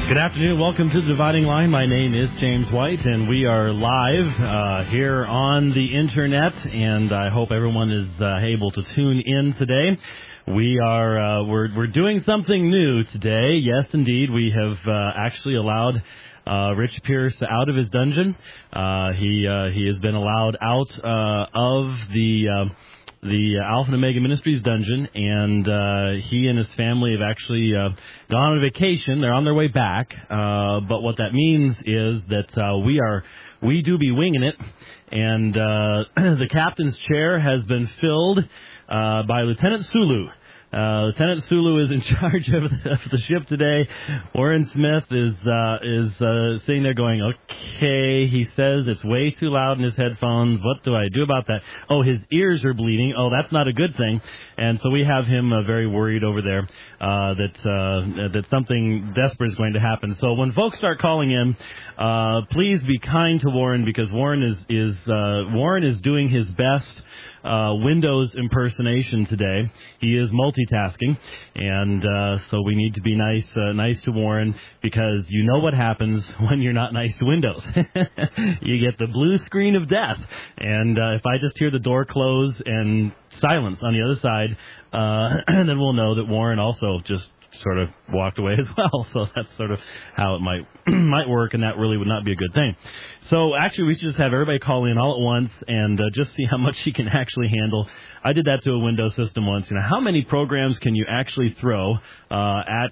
Good afternoon. Welcome to the Dividing Line. My name is James White, and we are live here on the internet, and I hope everyone is able to tune in today. We're doing something new today. Yes, indeed. We have actually allowed Rich Pierce out of his dungeon. He has been allowed out of the Alpha and Omega Ministries dungeon, and he and his family have actually gone on vacation. They're on their way back, but what that means is that we do be winging it, and the captain's chair has been filled by Lieutenant Sulu. Lieutenant Sulu is in charge of the ship today. Warren Smith is sitting there going, okay, he says it's way too loud in his headphones. What do I do about that? Oh, his ears are bleeding. Oh, that's not a good thing. And so we have him very worried over there that something desperate is going to happen. So when folks start calling in, please be kind to Warren, because Warren is doing his best Windows impersonation today. He is multitasking, and so we need to be nice to Warren, because you know what happens when you're not nice to Windows. You get the blue screen of death, and if I just hear the door close and silence on the other side, then we'll know that Warren also just sort of walked away as well. So that's sort of how it might work, and that really would not be a good thing. So actually, we should just have everybody call in all at once and just see how much she can actually handle. I did that to a Windows system once. You know, how many programs can you actually throw at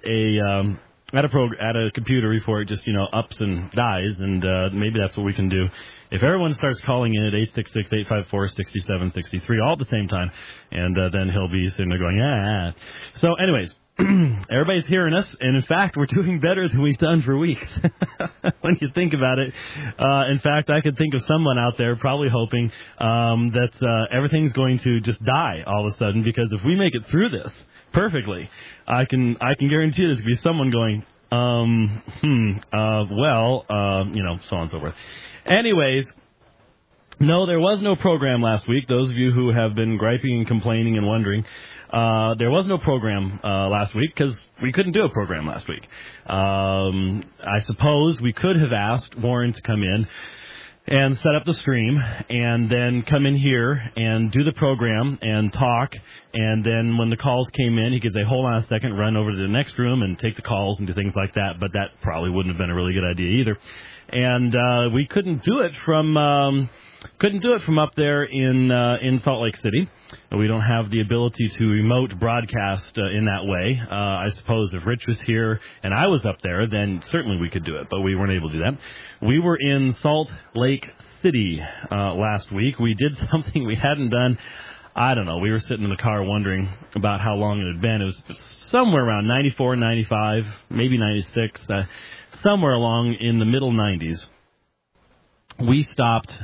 a computer before it just, ups and dies? And maybe that's what we can do. If everyone starts calling in at 866-854-6763 all at the same time, and then he'll be sitting there going, ah. So anyways, everybody's hearing us, and in fact, we're doing better than we've done for weeks. When you think about it, in fact, I could think of someone out there probably hoping that everything's going to just die all of a sudden, because if we make it through this perfectly, I can guarantee there's going to be someone going, so on and so forth. Anyways, no, there was no program last week. Those of you who have been griping and complaining and wondering, there was no program last week because we couldn't do a program last week. I suppose we could have asked Warren to come in and set up the stream and then come in here and do the program and talk, and then when the calls came in, he could say, hold on a second, run over to the next room and take the calls and do things like that, but that probably wouldn't have been a really good idea either. And we couldn't do it from up there in Salt Lake City. We don't have the ability to remote broadcast in that way. I suppose if Rich was here and I was up there, then certainly we could do it, but we weren't able to do that. We were in Salt Lake City last week. We did something we hadn't done. I don't know. We were sitting in the car wondering about how long it had been. It was somewhere around 94, 95, maybe 96, somewhere along in the middle 90s. We stopped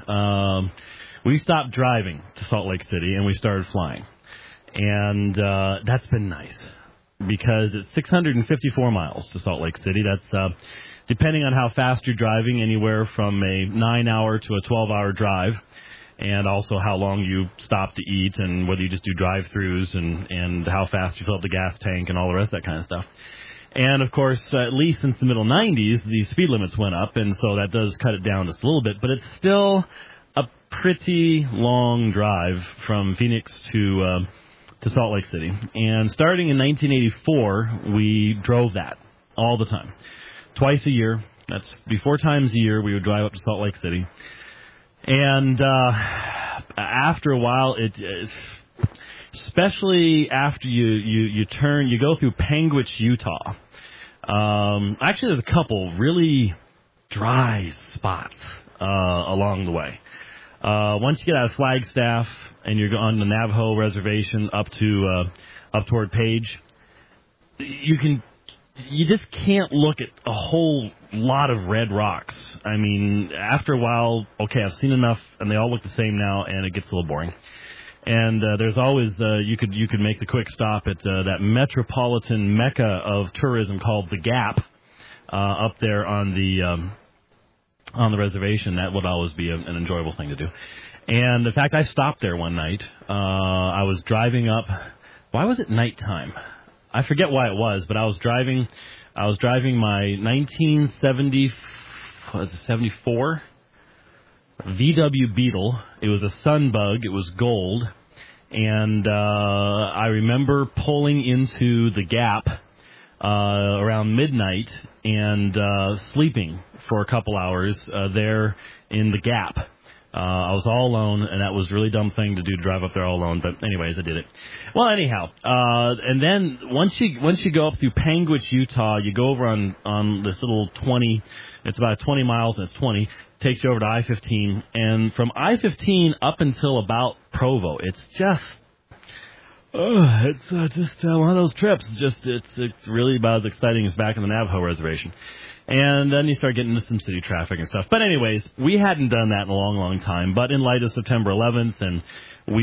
driving to Salt Lake City, and we started flying. And that's been nice, because it's 654 miles to Salt Lake City. That's, depending on how fast you're driving, anywhere from a 9-hour to a 12-hour drive, and also how long you stop to eat, and whether you just do drive-thrus, and how fast you fill up the gas tank, and all the rest of that kind of stuff. And, of course, at least since the middle 90s, the speed limits went up, and so that does cut it down just a little bit, but it's still a pretty long drive from Phoenix to Salt Lake City. And starting in 1984, we drove that all the time. Twice a year. That's 4 times a year we would drive up to Salt Lake City. And after a while, especially after you go through Panguitch, Utah. Actually, there's a couple really dry spots along the way. Once you get out of Flagstaff and you're on the Navajo reservation up toward Page, you just can't look at a whole lot of red rocks. I mean, after a while, okay, I've seen enough, and they all look the same now, and it gets a little boring. And there's always you could make the quick stop at that metropolitan mecca of tourism called the Gap up there on the reservation. That would always be an enjoyable thing to do. And in fact, I stopped there one night. I was driving up. Why was it nighttime? I forget why it was, but I was driving my 1974 VW Beetle. It was a Sunbug. It was gold. And I remember pulling into the Gap around midnight and sleeping for a couple hours there in the Gap. I was all alone, and that was a really dumb thing to do, to drive up there all alone. But anyways, I did it. Well, anyhow, and then once you go up through Panguitch, Utah, you go over on this little 20. It's about 20 miles, and it's 20. Takes you over to I-15, and from I-15 up until about Provo, it's just one of those trips. It's really about as exciting as back in the Navajo reservation. And then you start getting into some city traffic and stuff. But anyways, we hadn't done that in a long, long time. But in light of September 11th, and we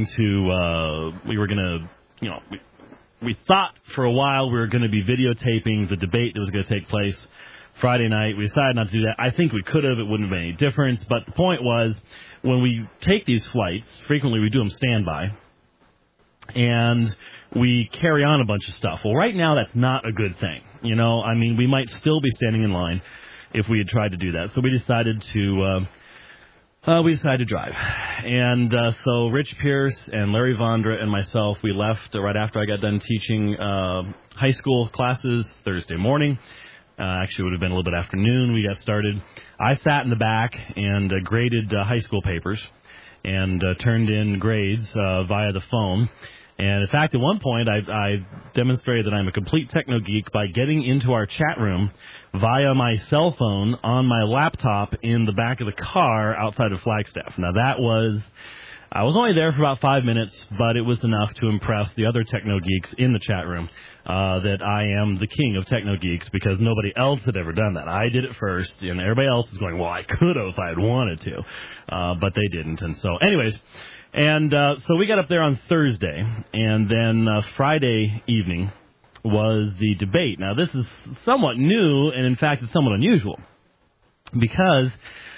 thought for a while we were going to be videotaping the debate that was going to take place Friday night. We decided not to do that. I think we could have. It wouldn't have made any difference. But the point was, when we take these flights, frequently we do them standby, and we carry on a bunch of stuff. Well, right now that's not a good thing. I mean, we might still be standing in line if we had tried to do that. So we decided to drive. And so Rich Pierce and Larry Vondra and myself, we left right after I got done teaching high school classes Thursday morning. Actually, it would have been a little bit afternoon. We got started. I sat in the back and graded high school papers and turned in grades via the phone. And, in fact, at one point, I demonstrated that I'm a complete techno geek by getting into our chat room via my cell phone on my laptop in the back of the car outside of Flagstaff. Now, I was only there for about 5 minutes, but it was enough to impress the other techno geeks in the chat room that I am the king of techno geeks, because nobody else had ever done that. I did it first, and everybody else is going, well, I could have if I had wanted to, but they didn't. And so, anyways, so we got up there on Thursday, and then Friday evening was the debate. Now, this is somewhat new, and in fact, it's somewhat unusual, because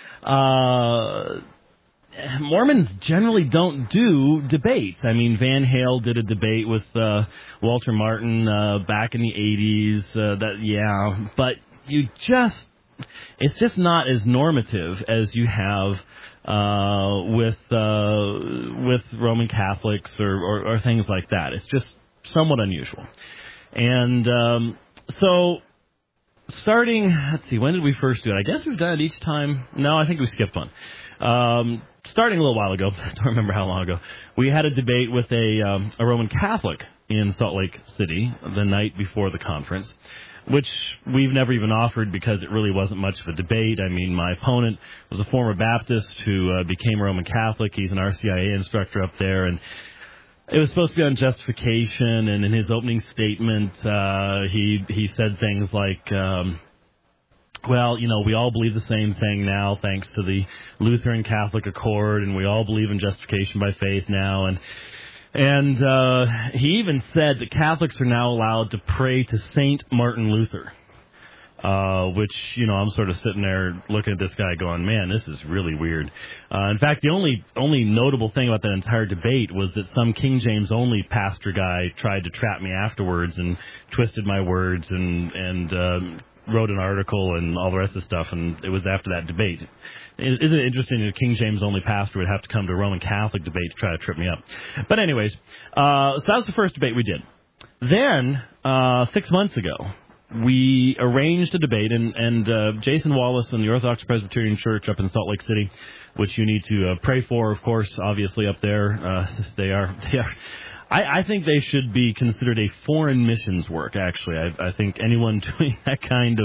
Mormons generally don't do debates. I mean, Van Hale did a debate with Walter Martin back in the 80s. But it's just not as normative as you have with Roman Catholics or things like that. It's just somewhat unusual. And so starting, let's see, when did we first do it? I guess we've done it each time. No, I think we skipped one. Starting a little while ago, I don't remember how long ago, we had a debate with a Roman Catholic in Salt Lake City the night before the conference, which we've never even offered because it really wasn't much of a debate. I mean, my opponent was a former Baptist who became a Roman Catholic. He's an RCIA instructor up there, and it was supposed to be on justification, and in his opening statement, he said things like, well, we all believe the same thing now thanks to the Lutheran Catholic Accord, and we all believe in justification by faith now. And he even said that Catholics are now allowed to pray to Saint Martin Luther, which, I'm sort of sitting there looking at this guy going, man, this is really weird. In fact, the only notable thing about that entire debate was that some King James only pastor guy tried to trap me afterwards and twisted my words and wrote an article and all the rest of the stuff, and it was after that debate. Isn't it interesting that a King James only pastor would have to come to a Roman Catholic debate to try to trip me up? But anyways, so that was the first debate we did. Then, 6 months ago, we arranged a debate, and Jason Wallace and the Orthodox Presbyterian Church up in Salt Lake City, which you need to pray for, of course, obviously up there, they are. I think they should be considered a foreign missions work. Actually, I think anyone doing that kind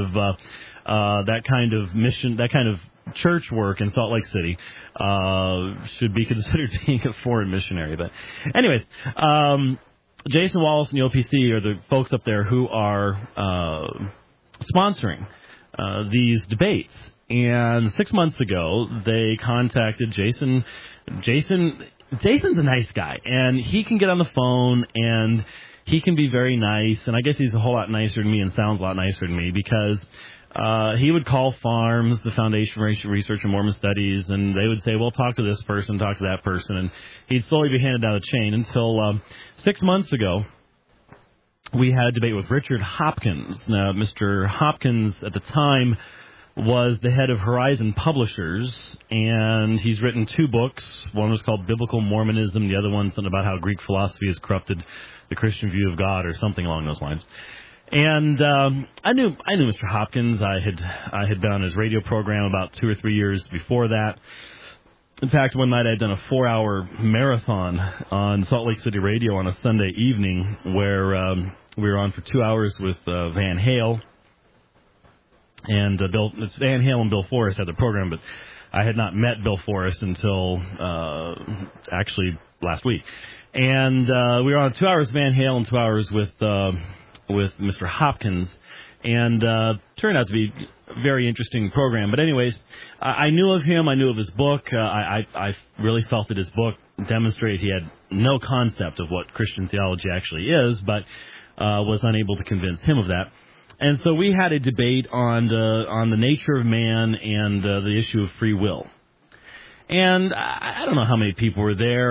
of mission, that kind of church work in Salt Lake City, should be considered being a foreign missionary. But, anyways, Jason Wallace and the OPC are the folks up there who are sponsoring these debates. And 6 months ago, they contacted Jason. Jason's a nice guy, and he can get on the phone, and he can be very nice, and I guess he's a whole lot nicer than me and sounds a lot nicer than me, because he would call FARMS, the Foundation for Ancient Research and Mormon Studies, and they would say, well, talk to this person, talk to that person, and he'd slowly be handed down the chain until 6 months ago, we had a debate with Richard Hopkins. Now, Mr. Hopkins at the time was the head of Horizon Publishers, and he's written 2 books. One was called Biblical Mormonism. The other one's about how Greek philosophy has corrupted the Christian view of God, or something along those lines. And I knew Mr. Hopkins. I had been on his radio program about 2 or 3 years before that. In fact, one night I had done a 4-hour marathon on Salt Lake City radio on a Sunday evening, where we were on for 2 hours with Van Hale. And it's Van Hale and Bill Forrest had the program, but I had not met Bill Forrest until actually last week. And we were on 2 hours Van Hale and 2 hours with Mr. Hopkins, and turned out to be a very interesting program. But anyways, I knew of him. I knew of his book. I really felt that his book demonstrated he had no concept of what Christian theology actually is, but was unable to convince him of that. And so we had a debate on the nature of man and the issue of free will. And I don't know how many people were there,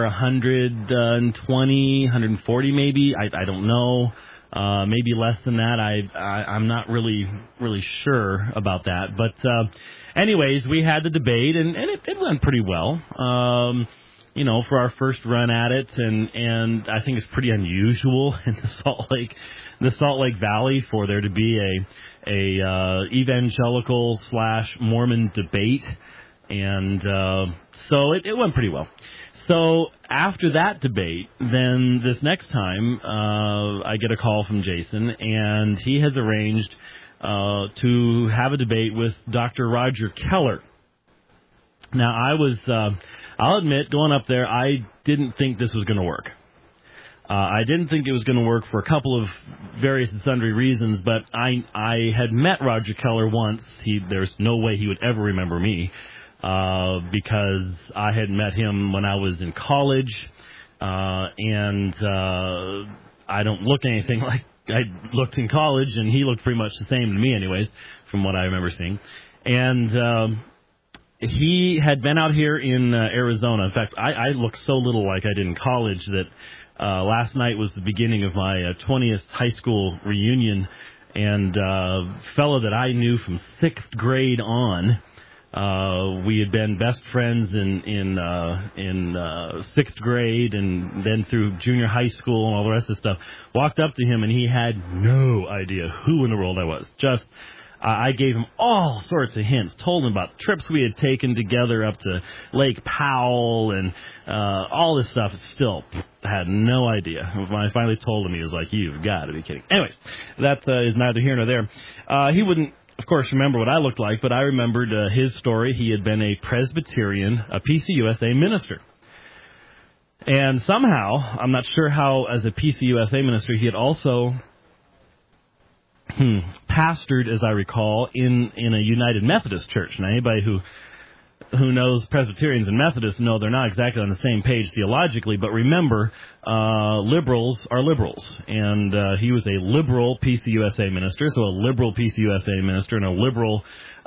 120, 140 maybe. I don't know. Maybe less than that. I'm not really sure about that. But anyways, we had the debate, and it went pretty well. For our first run at it, and I think it's pretty unusual in the Salt Lake Valley for there to be a evangelical / Mormon debate, and so it went pretty well. So after that debate, then this next time, I get a call from Jason, and he has arranged to have a debate with Dr. Roger Keller. Now, I'll admit, going up there, I didn't think this was going to work. I didn't think it was going to work for a couple of various and sundry reasons, but I had met Roger Keller once. There's no way he would ever remember me, because I had met him when I was in college, and I don't look anything like I looked in college, and he looked pretty much the same to me anyways, from what I remember seeing. And he had been out here in Arizona. In fact, I look so little like I did in college that last night was the beginning of my 20th high school reunion, and fellow that I knew from 6th grade on. We had been best friends in 6th grade, and then through junior high school and all the rest of the stuff. Walked up to him, and he had no idea who in the world I was. I gave him all sorts of hints, told him about trips we had taken together up to Lake Powell and all this stuff. Still had no idea. When I finally told him, he was like, "You've got to be kidding." Anyways, that is neither here nor there. He wouldn't, of course, remember what I looked like, but I remembered his story. He had been a Presbyterian, a PCUSA minister. And somehow, I'm not sure how, as a PCUSA minister, he had also pastored, as I recall, in a United Methodist church. Now, anybody who knows Presbyterians and Methodists know they're not exactly on the same page theologically, but remember, liberals are liberals, and he was a liberal PCUSA minister, so a liberal PCUSA minister and a liberal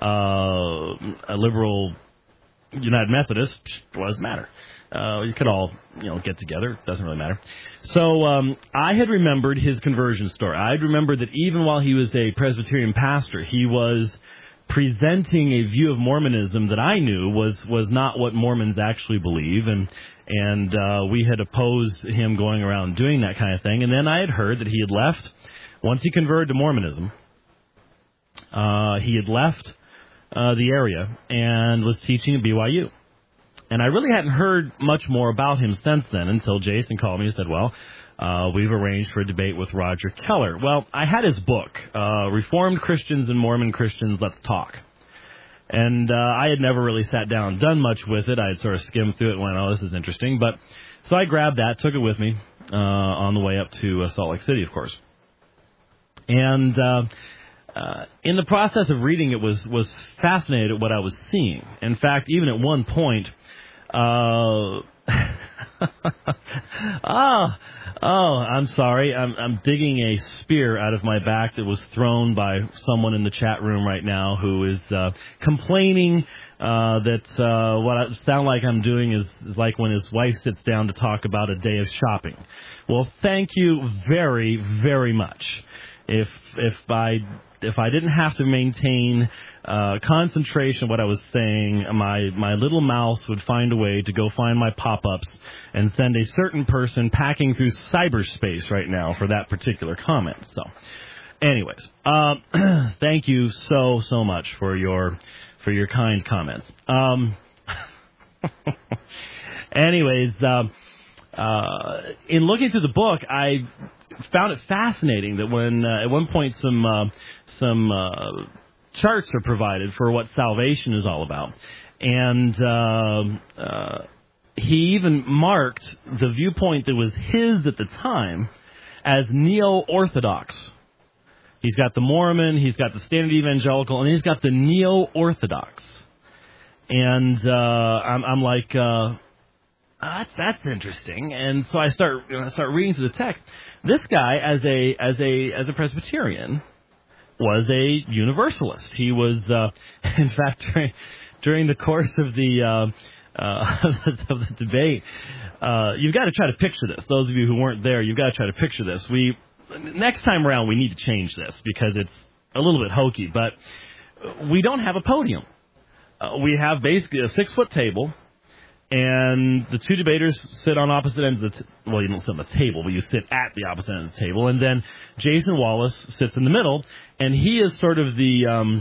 United Methodist, what does it matter? You could all, get together. It doesn't really matter. So I had remembered his conversion story. I'd remembered that even while he was a Presbyterian pastor, he was presenting a view of Mormonism that I knew was not what Mormons actually believe, and we had opposed him going around doing that kind of thing. And then I had heard that he had left, once he converted to Mormonism, he had left the area and was teaching at BYU. And I really hadn't heard much more about him since then until Jason called me and said, well, we've arranged for a debate with Roger Keller. Well, I had his book, Reformed Christians and Mormon Christians, Let's Talk. And I had never really sat down and done much with it. I had sort of skimmed through it and went, oh, this is interesting. So I grabbed that, took it with me on the way up to Salt Lake City, of course. And in the process of reading it was fascinated at what I was seeing. In fact, even at one point, I'm sorry. I'm digging a spear out of my back that was thrown by someone in the chat room right now who is complaining that what I sound like I'm doing is like when his wife sits down to talk about a day of shopping. Well, thank you very, very much. If I didn't have to maintain concentration of what I was saying, my little mouse would find a way to go find my pop-ups and send a certain person packing through cyberspace right now for that particular comment. So, anyways, thank you so much for your kind comments. Anyways, in looking through the book, I found it fascinating that when at one point some charts are provided for what salvation is all about, and he even marked the viewpoint that was his at the time as neo-orthodox. He's got the Mormon, he's got the Standard Evangelical, and he's got the neo-orthodox. And I'm like, that's interesting. And so I start reading through the text. This guy, as a Presbyterian, was a Universalist. He was, in fact, during the course of the debate, you've got to try to picture this. Those of you who weren't there, you've got to try to picture this. Next time around, we need to change this because it's a little bit hokey. But we don't have a podium. We have basically a 6-foot table. And the two debaters sit on opposite ends of well, you don't sit on the table, but you sit at the opposite end of the table. And then Jason Wallace sits in the middle, and he is sort of the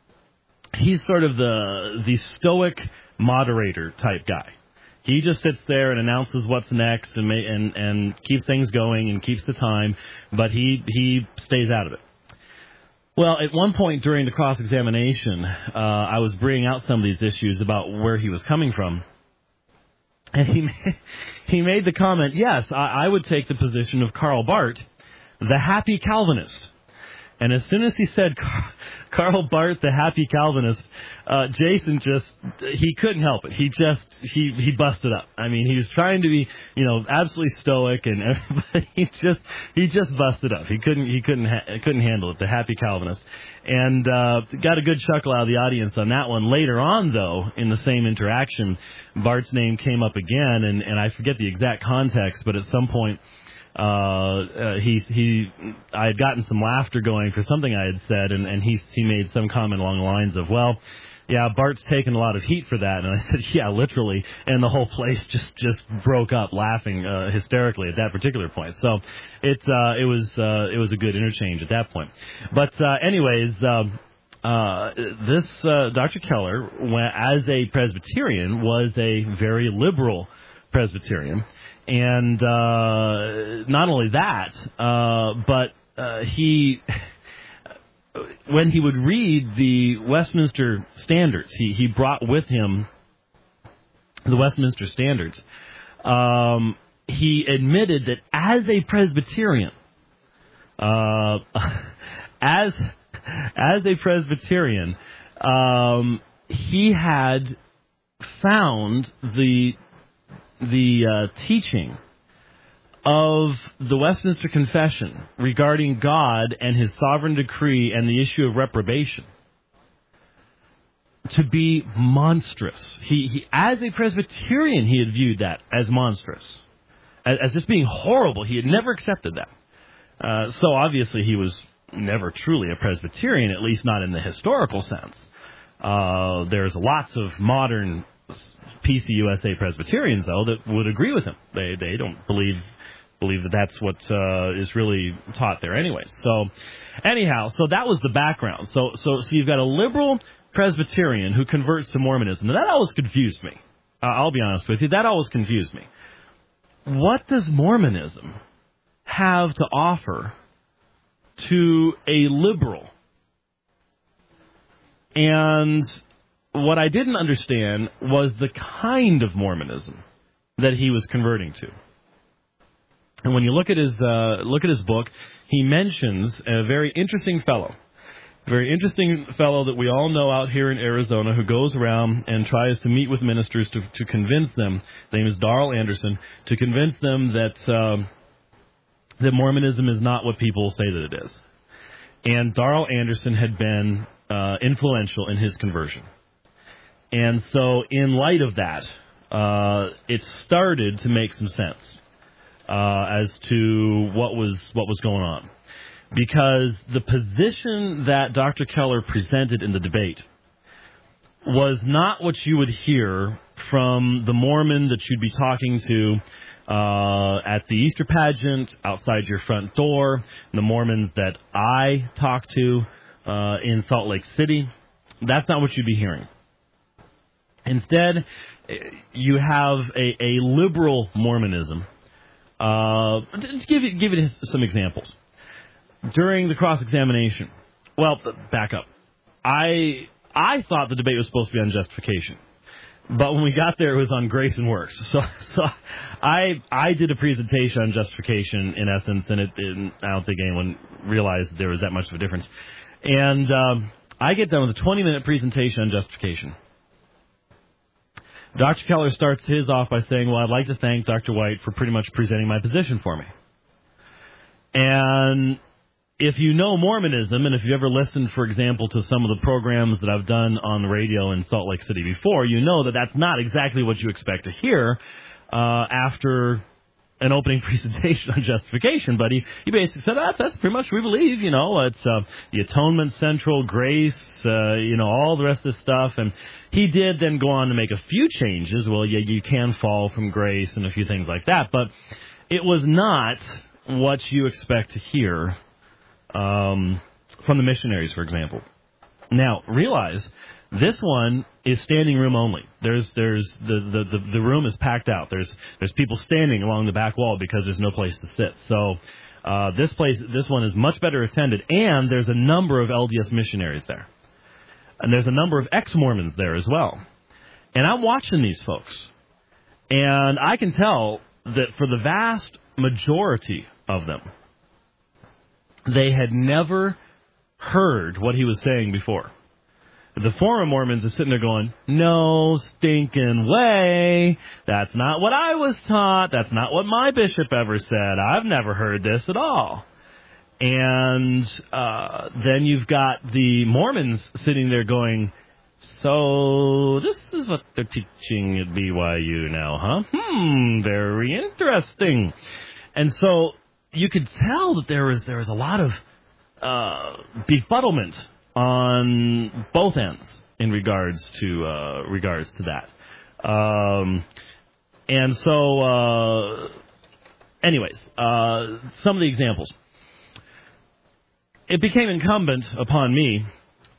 stoic moderator type guy. He just sits there and announces what's next and keeps things going and keeps the time, but he stays out of it. Well, at one point during the cross-examination, I was bringing out some of these issues about where he was coming from. And he made the comment, yes, I would take the position of Karl Barth, the happy Calvinist. And as soon as he said Karl Barth, the happy Calvinist, Jason he couldn't help it. He busted up. I mean, he was trying to be, absolutely stoic, and he just busted up. He couldn't handle it, the happy Calvinist. And got a good chuckle out of the audience on that one. Later on, though, in the same interaction, Bart's name came up again, and I forget the exact context, but at some point, I had gotten some laughter going for something I had said, and he made some comment along the lines of, well, yeah, Bart's taken a lot of heat for that. And I said, yeah, literally. And the whole place just broke up laughing hysterically at that particular point. So it was a good interchange at that point. But anyways, this Dr. Keller, as a Presbyterian, was a very liberal Presbyterian. And not only that, but when he would read the Westminster Standards, he brought with him the Westminster Standards. He admitted that as a Presbyterian, he had found the teaching of the Westminster Confession regarding God and his sovereign decree and the issue of reprobation to be monstrous. He as a Presbyterian, he had viewed that as monstrous, as just being horrible. He had never accepted that. So obviously he was never truly a Presbyterian, at least not in the historical sense. There's lots of modern PCUSA Presbyterians, though, that would agree with him. They don't believe that that's what is really taught there anyways. So anyhow, so that was the background. So you've got a liberal Presbyterian who converts to Mormonism. Now, that always confused me. I'll be honest with you. That always confused me. What does Mormonism have to offer to a liberal? And what I didn't understand was the kind of Mormonism that he was converting to. And when you look at his book, he mentions a very interesting fellow very interesting fellow that we all know out here in Arizona who goes around and tries to meet with ministers to convince them, his name is Darrell Anderson, to convince them that that Mormonism is not what people say that it is. And Darrell Anderson had been influential in his conversion. And so in light of that, it started to make some sense as to what was going on. Because the position that Dr. Keller presented in the debate was not what you would hear from the Mormon that you'd be talking to at the Easter pageant, outside your front door, the Mormons that I talk to in Salt Lake City. That's not what you'd be hearing. Instead, you have a liberal Mormonism. Just give it some examples. During the cross-examination, well, back up. I thought the debate was supposed to be on justification, but when we got there, it was on grace and works. So I did a presentation on justification in essence, and I don't think anyone realized there was that much of a difference. And I get done with a 20-minute presentation on justification. Dr. Keller starts his off by saying, well, I'd like to thank Dr. White for pretty much presenting my position for me. And if you know Mormonism, and if you've ever listened, for example, to some of the programs that I've done on the radio in Salt Lake City before, you know that that's not exactly what you expect to hear after an opening presentation on justification. But he basically said, that's pretty much what we believe, it's the atonement central, grace, all the rest of this stuff. And he did then go on to make a few changes. Well, yeah, you can fall from grace and a few things like that. But it was not what you expect to hear from the missionaries, for example. Now, realize this one is standing room only. There's the room is packed out. There's people standing along the back wall because there's no place to sit. So this one is much better attended, and there's a number of LDS missionaries there, and there's a number of ex-Mormons there as well. And I'm watching these folks, and I can tell that for the vast majority of them, they had never heard what he was saying before. The former Mormons are sitting there going, no stinking way. That's not what I was taught. That's not what my bishop ever said. I've never heard this at all. And then you've got the Mormons sitting there going, so this is what they're teaching at BYU now, huh? Very interesting. And so you could tell that there was a lot of befuddlement on both ends in regards to that. And so, anyways, some of the examples. It became incumbent upon me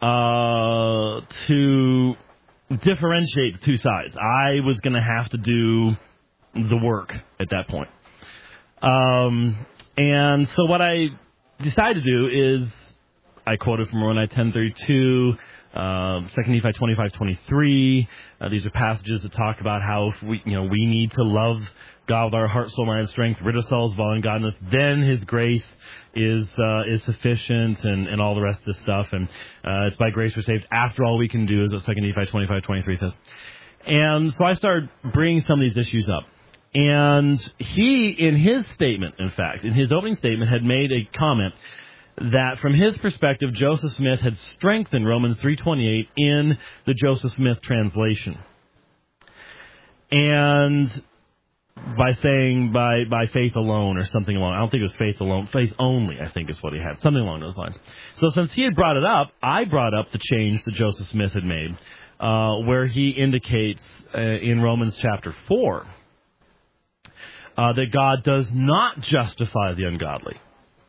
to differentiate the two sides. I was going to have to do the work at that point. And so what I decided to do is, I quoted from Moroni 10:32, 2 Nephi 25:23. These are passages that talk about how if we need to love God with our heart, soul, mind, and strength, rid ourselves of all ungodliness, then His grace is sufficient, and all the rest of this stuff. And it's by grace we're saved. After all we can do is what 2 Nephi 25:23 says. And so I started bringing some of these issues up. And he, in his statement, in fact, in his opening statement, had made a comment that from his perspective, Joseph Smith had strengthened Romans 3:28 in the Joseph Smith translation. And by saying by faith alone or something along, I don't think it was faith alone, faith only, I think is what he had, something along those lines. So since he had brought it up, I brought up the change that Joseph Smith had made, where he indicates in Romans chapter 4, that God does not justify the ungodly.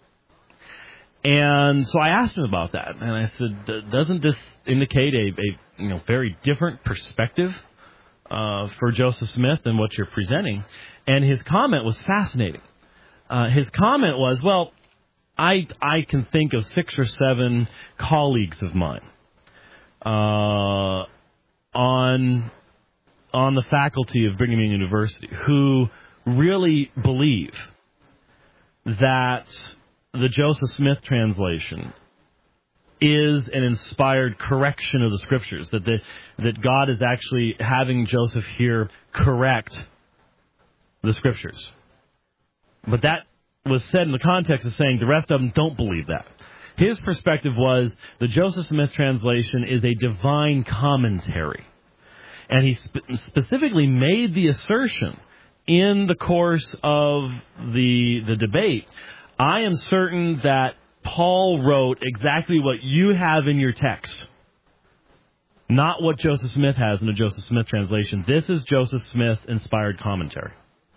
And so I asked him about that, and I said, doesn't this indicate a very different perspective for Joseph Smith than what you're presenting? And his comment was fascinating. His comment was, well, I can think of 6 or 7 colleagues of mine on the faculty of Brigham Young University who really believe that the Joseph Smith translation is an inspired correction of the Scriptures, that God is actually having Joseph here correct the Scriptures. But that was said in the context of saying the rest of them don't believe that. His perspective was the Joseph Smith translation is a divine commentary. And he specifically made the assertion in the course of the debate, I am certain that Paul wrote exactly what you have in your text, not what Joseph Smith has in the Joseph Smith translation. This is Joseph Smith's inspired commentary.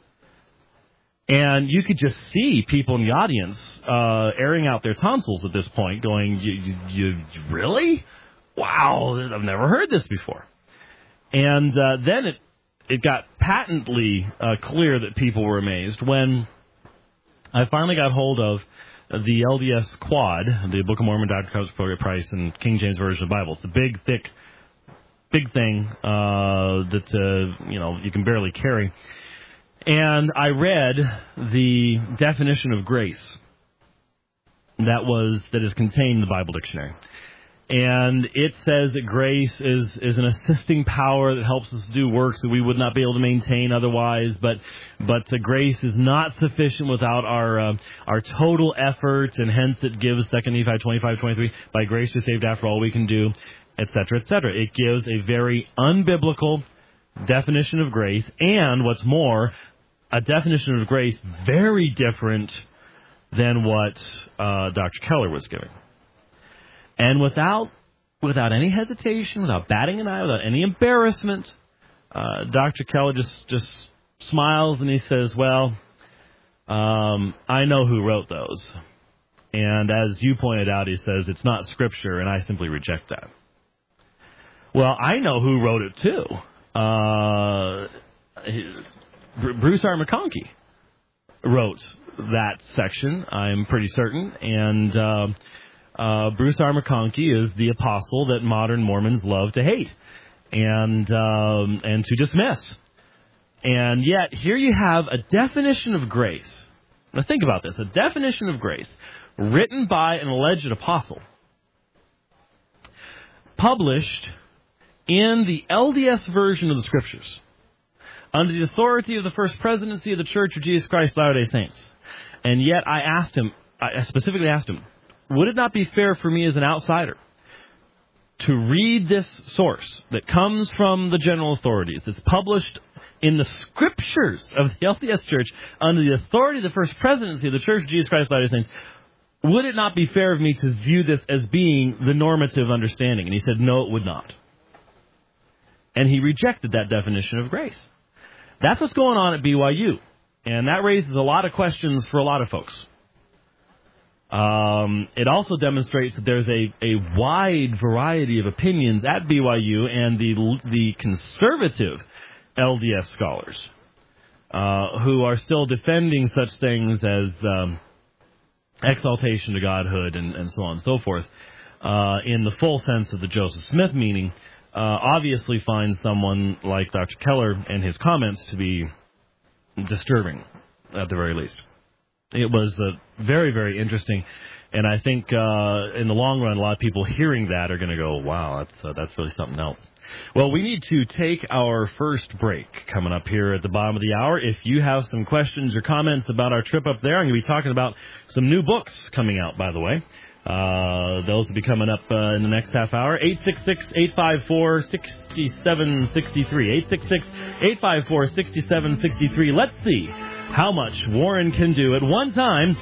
And you could just see people in the audience airing out their tonsils at this point, going, you really? Wow, I've never heard this before. And then it got patently clear that people were amazed when I finally got hold of the LDS Quad, the Book of Mormon, Dr. Covenant Price, and King James Version of the Bible. It's a big, thick, big thing that you can barely carry. And I read the definition of grace that is contained in the Bible dictionary. And it says that grace is an assisting power that helps us do works that we would not be able to maintain otherwise. But grace is not sufficient without our total effort, and hence it gives 2 Nephi 25:23. By grace you're saved after all we can do, etc., etc. It gives a very unbiblical definition of grace, and what's more, a definition of grace very different than what Dr. Keller was giving. And without any hesitation, without batting an eye, without any embarrassment, Dr. Keller just smiles and he says, well, I know who wrote those. And as you pointed out, he says, it's not Scripture, and I simply reject that. Well, I know who wrote it, too. Bruce R. McConkie wrote that section, I'm pretty certain, and Bruce R. McConkie is the apostle that modern Mormons love to hate and to dismiss. And yet, here you have a definition of grace. Now think about this, a definition of grace written by an alleged apostle, published in the LDS version of the Scriptures, under the authority of the First Presidency of the Church of Jesus Christ Latter-day Saints. And yet I specifically asked him, would it not be fair for me as an outsider to read this source that comes from the general authorities, that's published in the Scriptures of the LDS Church under the authority of the First Presidency of the Church of Jesus Christ Latter-day Saints, would it not be fair of me to view this as being the normative understanding? And he said, no, it would not. And he rejected that definition of grace. That's what's going on at BYU. And that raises a lot of questions for a lot of folks. It also demonstrates that there's a wide variety of opinions at BYU, and the conservative LDS scholars who are still defending such things as exaltation to godhood and so on and so forth in the full sense of the Joseph Smith meaning, obviously find someone like Dr. Keller and his comments to be disturbing, at the very least. It was very, very interesting, and I think in the long run, a lot of people hearing that are going to go, wow, that's really something else. Well, we need to take our first break coming up here at the bottom of the hour. If you have some questions or comments about our trip up there, I'm going to be talking about some new books coming out, by the way. Those will be coming up in the next half hour. 866-854-6763. 866-854-6763. Let's see how much Warren can do at one time.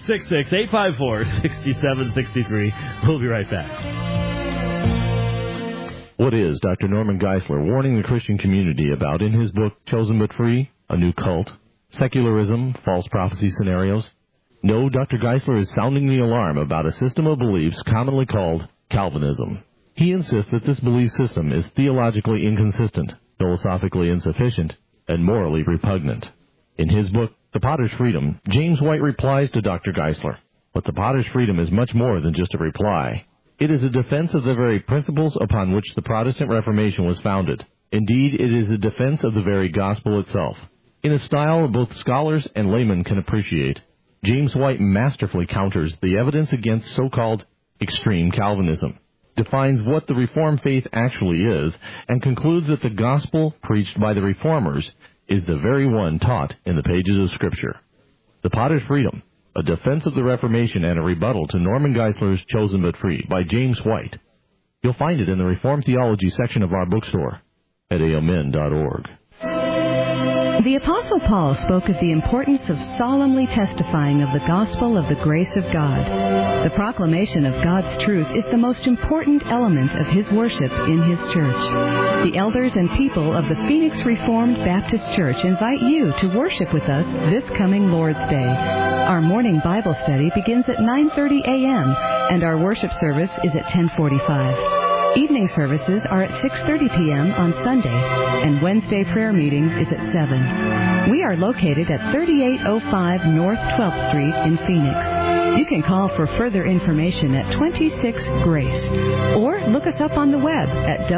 866-854-6763. We'll be right back. What is Dr. Norman Geisler warning the Christian community about in his book, Chosen But Free, A New Cult, Secularism, False Prophecy Scenarios? No, Dr. Geisler is sounding the alarm about a system of beliefs commonly called Calvinism. He insists that this belief system is theologically inconsistent, philosophically insufficient, and morally repugnant. In his book, The Potter's Freedom, James White replies to Dr. Geisler. But the Potter's Freedom is much more than just a reply. It is a defense of the very principles upon which the Protestant Reformation was founded. Indeed, it is a defense of the very gospel itself. In a style both scholars and laymen can appreciate, James White masterfully counters the evidence against so-called extreme Calvinism, defines what the Reformed faith actually is, and concludes that the gospel preached by the Reformers is the very one taught in the pages of Scripture. The Potter's Freedom, a defense of the Reformation and a rebuttal to Norman Geisler's Chosen but Free by James White. You'll find it in the Reformed Theology section of our bookstore at aomin.org. The Apostle Paul spoke of the importance of solemnly testifying of the gospel of the grace of God. The proclamation of God's truth is the most important element of his worship in his church. The elders and people of the Phoenix Reformed Baptist Church invite you to worship with us this coming Lord's Day. Our morning Bible study begins at 9:30 a.m., and our worship service is at 10:45. Evening services are at 6:30 p.m. on Sunday, and Wednesday prayer meeting is at 7. We are located at 3805 North 12th Street in Phoenix. You can call for further information at 26 Grace, or look us up on the web at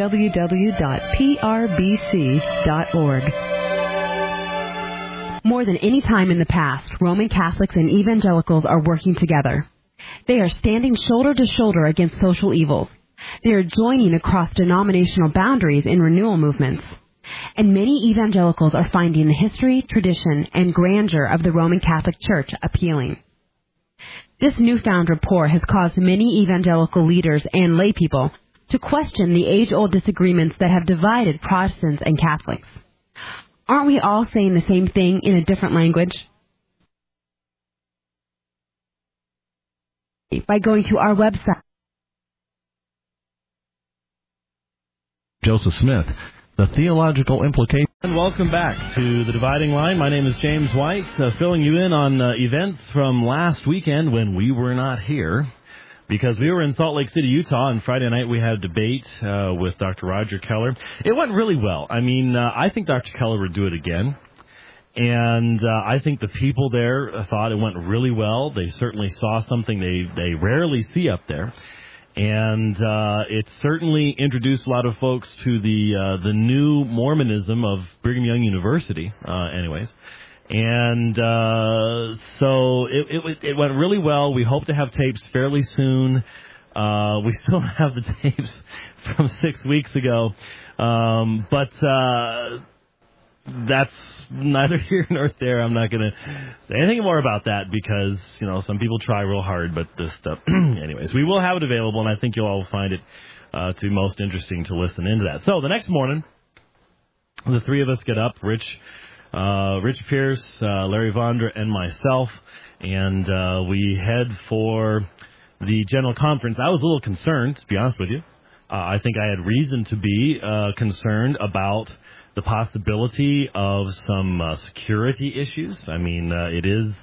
www.prbc.org. More than any time in the past, Roman Catholics and evangelicals are working together. They are standing shoulder to shoulder against social evils. They are joining across denominational boundaries in renewal movements. And many evangelicals are finding the history, tradition, and grandeur of the Roman Catholic Church appealing. This newfound rapport has caused many evangelical leaders and laypeople to question the age-old disagreements that have divided Protestants and Catholics. Aren't we all saying the same thing in a different language? By going to our website. Joseph Smith, the theological implication. And welcome back to The Dividing Line. My name is James White, filling you in on events from last weekend when we were not here, because we were in Salt Lake City, Utah, and Friday night we had a debate with Dr. Roger Keller. It went really well. I mean, I think Dr. Keller would do it again, and I think the people there thought it went really well. They certainly saw something they rarely see up there. And it certainly introduced a lot of folks to the new Mormonism of Brigham Young University, anyways. And so it went really well. We hope to have tapes fairly soon. We still have the tapes from 6 weeks ago, but that's neither here nor there. I'm not going to say anything more about that because, you know, some people try real hard, but this stuff... Anyways, we will have it available, and I think you'll all find it to be most interesting to listen into that. So the next morning, the three of us get up, Rich Pierce, Larry Vondra, and myself, and we head for the general conference. I was a little concerned, to be honest with you. I think I had reason to be concerned about the possibility of some security issues. I mean, it is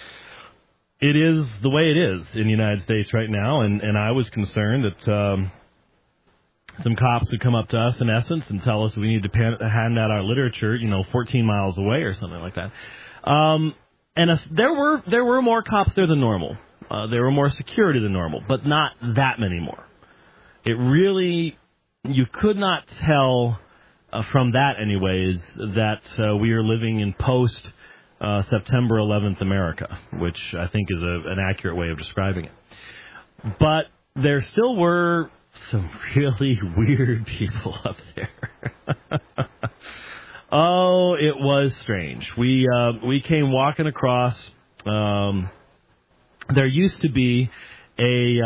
the way it is in the United States right now, and I was concerned that some cops would come up to us, in essence, and tell us we need to hand out our literature, 14 miles away or something like that. There were more cops there than normal. There were more security than normal, but not that many more. It really, you could not tell... from that, anyways, that we are living in post-September 11th America, which I think is an accurate way of describing it. But there still were some really weird people up there. Oh, it was strange. We came walking across. There used to be a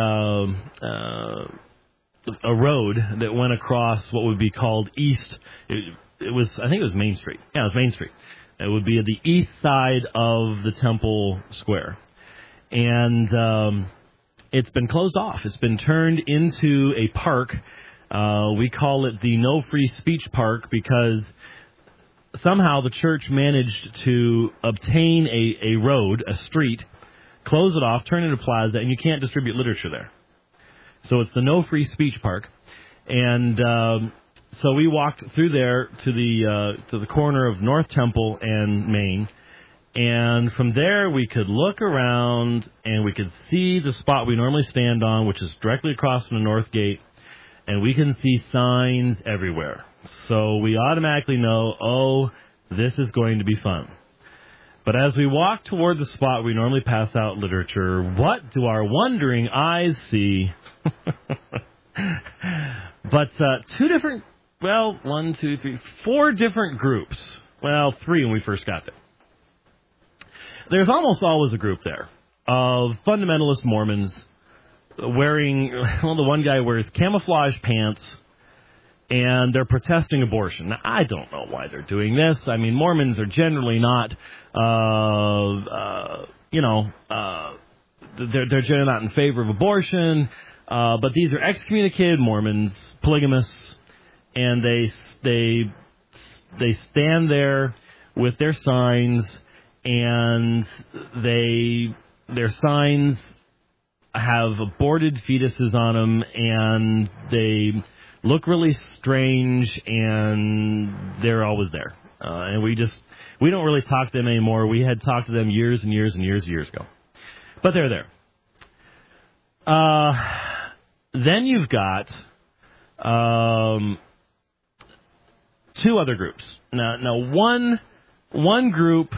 road that went across what would be called east. I think it was Main Street. Yeah, it was Main Street. It would be at the east side of the Temple Square. And it's been closed off. It's been turned into a park. We call it the No Free Speech Park because somehow the church managed to obtain a road, a street, close it off, turn it into a plaza, and you can't distribute literature there. So it's the No Free Speech Park, and so we walked through there to the corner of North Temple and Main, and from there we could look around and we could see the spot we normally stand on, which is directly across from the North Gate, and we can see signs everywhere. So we automatically know, oh, this is going to be fun. But as we walk toward the spot we normally pass out literature, what do our wondering eyes see? But four different groups. Well, three when we first got there. There's almost always a group there of fundamentalist Mormons wearing, well, the one guy wears camouflage pants, and they're protesting abortion. Now, I don't know why they're doing this. I mean, Mormons are generally not, they're generally not in favor of abortion, but these are excommunicated Mormons, polygamists, and they stand there with their signs, and their signs have aborted fetuses on them, and they look really strange, and they're always there. And we don't really talk to them anymore. We had talked to them years and years and years ago. But they're there. Then you've got two other groups. Now one group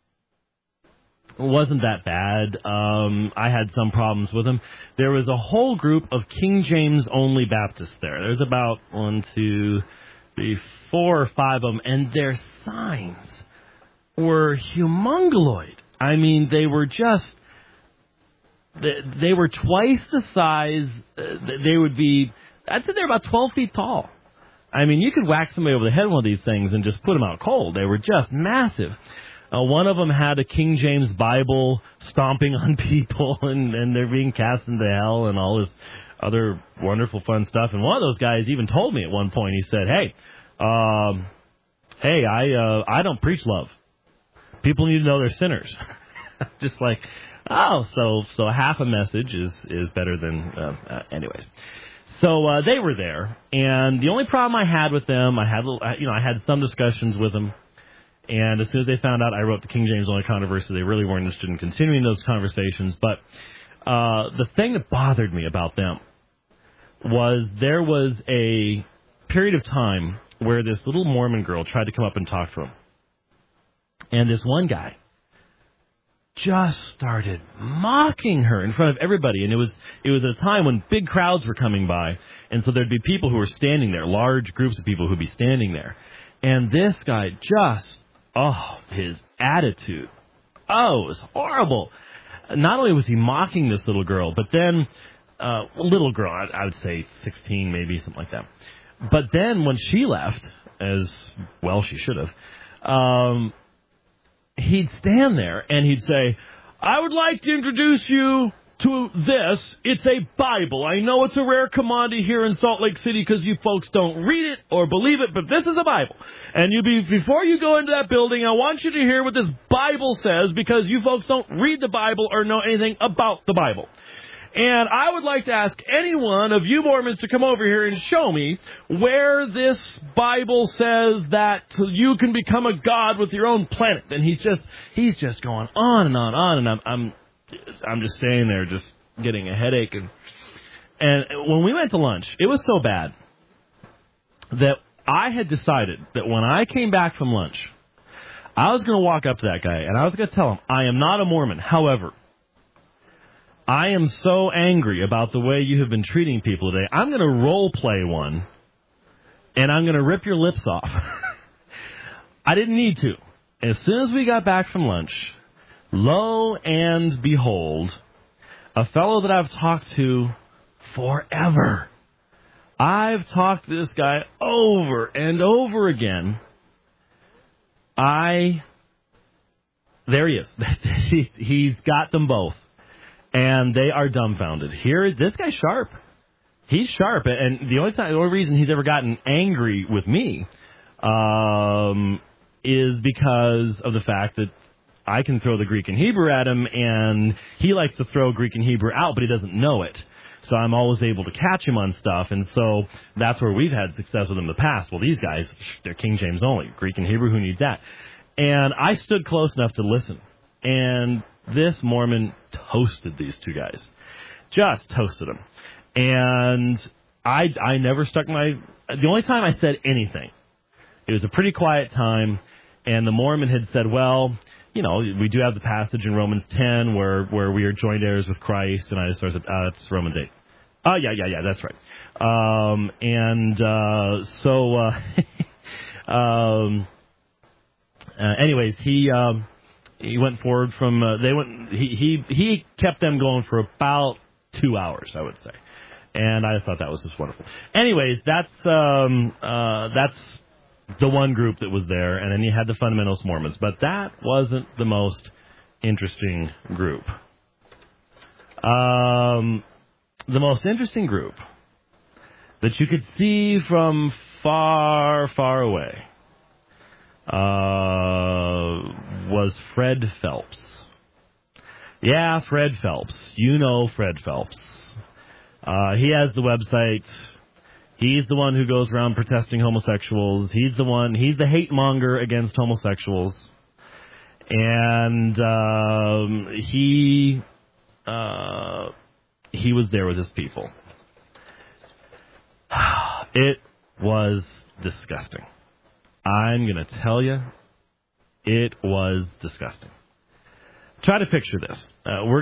wasn't that bad. I had some problems with them. There was a whole group of King James only Baptists there. There's about 1, 2, 3, 4 or 5 of them, and their signs were humongoloid. I mean, they were just, they were twice the size. They would be, I'd say they're about 12 feet tall. I mean, you could whack somebody over the head with one of these things and just put them out cold. They were just massive. One of them had a King James Bible stomping on people, and they're being cast into hell and all this other wonderful fun stuff. And one of those guys even told me at one point, he said, I don't preach love. People need to know they're sinners. Just like, so half a message is better than, anyways. So they were there, and the only problem I had with them, I had some discussions with them. And as soon as they found out I wrote the King James Only Controversy, they really weren't interested in continuing those conversations. But the thing that bothered me about them was there was a period of time where this little Mormon girl tried to come up and talk to him. And this one guy just started mocking her in front of everybody. And it was at a time when big crowds were coming by. And so there'd be people who were standing there, large groups of people who'd be standing there. And this guy just... his attitude. It was horrible. Not only was he mocking this little girl, but then, little girl, I would say 16, maybe, something like that. But then when she left, as well she should have, he'd stand there and he'd say, I would like to introduce you to this. It's a Bible. I know it's a rare commodity here in Salt Lake City because you folks don't read it or believe it, but this is a Bible. And before you go into that building, I want you to hear what this Bible says because you folks don't read the Bible or know anything about the Bible. And I would like to ask any one of you Mormons to come over here and show me where this Bible says that you can become a god with your own planet. And he's just going on and on, and I'm just standing there just getting a headache. And when we went to lunch, it was so bad that I had decided that when I came back from lunch, I was going to walk up to that guy and I was going to tell him, I am not a Mormon. However, I am so angry about the way you have been treating people today. I'm going to role play one and I'm going to rip your lips off. I didn't need to. As soon as we got back from lunch, lo and behold, a fellow that I've talked to forever. I've talked to this guy over and over again. There he is. He's got them both. And they are dumbfounded. This guy's sharp. He's sharp. And the only reason he's ever gotten angry with me is because of the fact that I can throw the Greek and Hebrew at him, and he likes to throw Greek and Hebrew out, but he doesn't know it. So I'm always able to catch him on stuff, and so that's where we've had success with him in the past. Well, these guys, they're King James only. Greek and Hebrew, who needs that? And I stood close enough to listen. And this Mormon toasted these two guys. Just toasted them. And I never stuck the only time I said anything, it was a pretty quiet time, and the Mormon had said, well, we do have the passage in Romans 10 where we are joint heirs with Christ, and I just started, it's Romans 8. Oh, yeah, that's right. Anyways, he went forward from, he kept them going for about 2 hours, I would say. And I thought that was just wonderful. Anyways, that's the one group that was there, and then you had the Fundamentalist Mormons. But that wasn't the most interesting group. The most interesting group that you could see from far, far away was Fred Phelps. Yeah, Fred Phelps. You know Fred Phelps. He has the website. He's the one who goes around protesting homosexuals. He's the hate monger against homosexuals. And he was there with his people. It was disgusting. I'm going to tell you, it was disgusting. Try to picture this.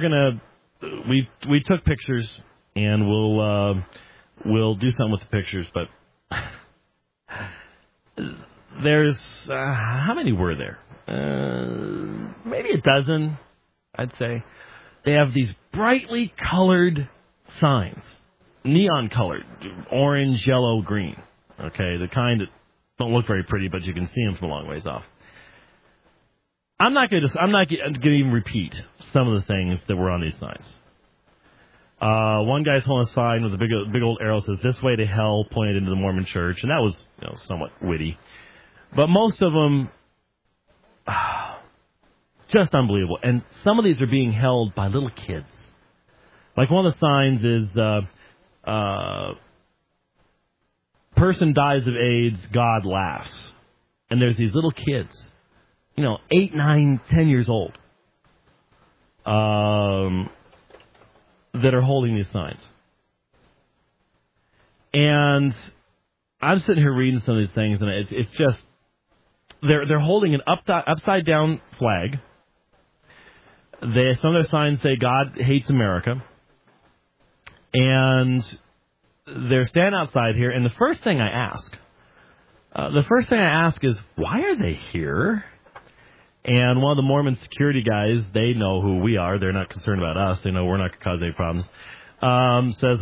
We took pictures, and we'll do something with the pictures, but there's, how many were there? Maybe a dozen, I'd say. They have these brightly colored signs, neon colored, orange, yellow, green. Okay, the kind that don't look very pretty, but you can see them from a long ways off. I'm not going to even repeat some of the things that were on these signs. One guy's holding a sign with a big old arrow that says "This way to hell," pointed into the Mormon Church, and that was somewhat witty. But most of them, just unbelievable. And some of these are being held by little kids. Like one of the signs is, person dies of AIDS, God laughs. And there's these little kids, 8, 9, 10 years old, that are holding these signs. And I'm sitting here reading some of these things, and it's just, they're holding an upside down flag. Some of their signs say God hates America. And they're standing outside here, and the first thing I ask is, why are they here? And one of the Mormon security guys, they know who we are. They're not concerned about us. They know we're not going to cause any problems. Says,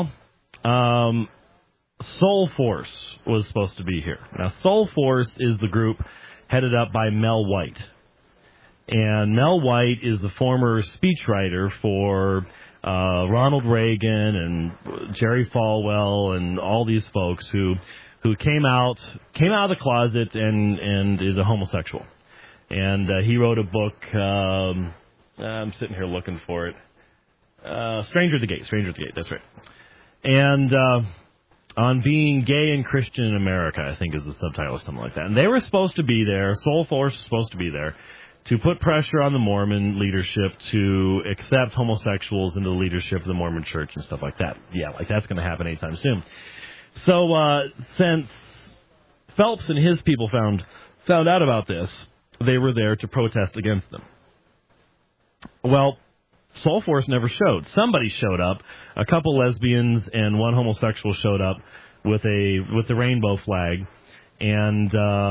Soul Force was supposed to be here. Now, Soul Force is the group headed up by Mel White. And Mel White is the former speechwriter for Ronald Reagan and Jerry Falwell and all these folks who came out of the closet and is a homosexual. And he wrote a book, I'm sitting here looking for it, Stranger at the Gate, that's right. And on being gay and Christian in America, I think is the subtitle or something like that. And they were supposed to be there, Soul Force was supposed to be there, to put pressure on the Mormon leadership to accept homosexuals into the leadership of the Mormon Church and stuff like that. Yeah, like that's going to happen anytime soon. So since Phelps and his people found out about this, they were there to protest against them. Well, Soul Force never showed. Somebody showed up. A couple lesbians and one homosexual showed up with the rainbow flag, and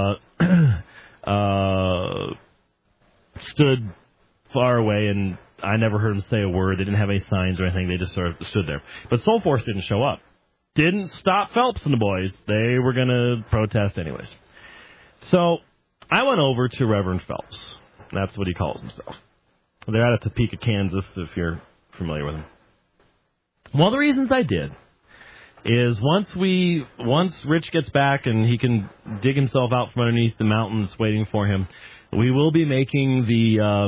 stood far away, and I never heard them say a word. They didn't have any signs or anything. They just sort of stood there. But Soul Force didn't show up. Didn't stop Phelps and the boys. They were going to protest anyways. So I went over to Reverend Phelps. That's what he calls himself. They're out of Topeka, Kansas, if you're familiar with him. One of the reasons I did is once Rich gets back and he can dig himself out from underneath the mountain that's waiting for him, we will be making the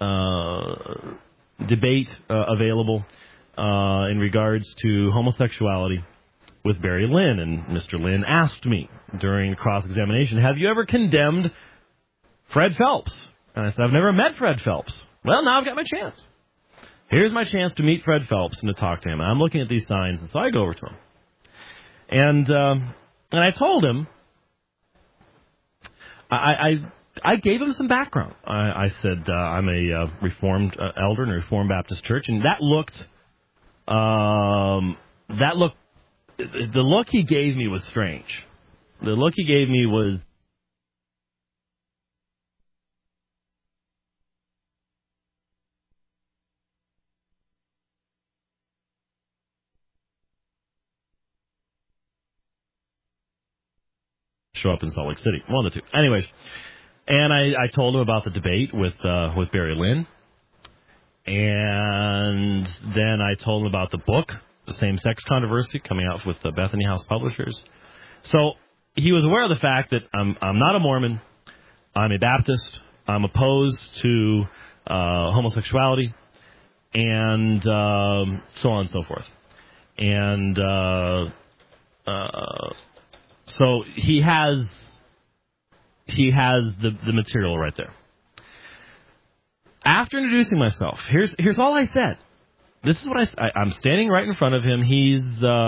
debate available in regards to homosexuality with Barry Lynn. And Mr. Lynn asked me during cross-examination, have you ever condemned Fred Phelps? And I said, I've never met Fred Phelps. Well, now I've got my chance. Here's my chance to meet Fred Phelps and to talk to him. And I'm looking at these signs, and so I go over to him. And I told him, I I gave him some background. I said I'm a Reformed elder in a Reformed Baptist church, and the look he gave me was strange. The look he gave me was, show up in Salt Lake City. One of the two. Anyways, and I told him about the debate with Barry Lynn, and then I told him about the book, The Same-Sex Controversy, coming out with the Bethany House Publishers. So he was aware of the fact that I'm not a Mormon, I'm a Baptist, I'm opposed to homosexuality, and so on and so forth. And so he has the material right there. After introducing myself, here's all I said. This is what I'm standing right in front of him. He's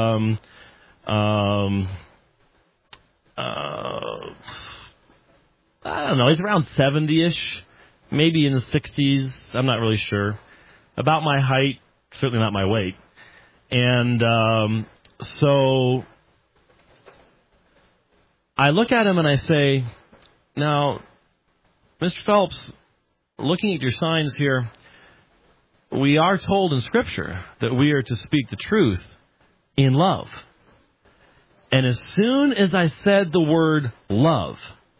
I don't know, he's around 70-ish, maybe in the 60s. I'm not really sure. About my height, certainly not my weight. And so I look at him and I say, now, Mr. Phelps, looking at your signs here, we are told in Scripture that we are to speak the truth in love. And as soon as I said the word love,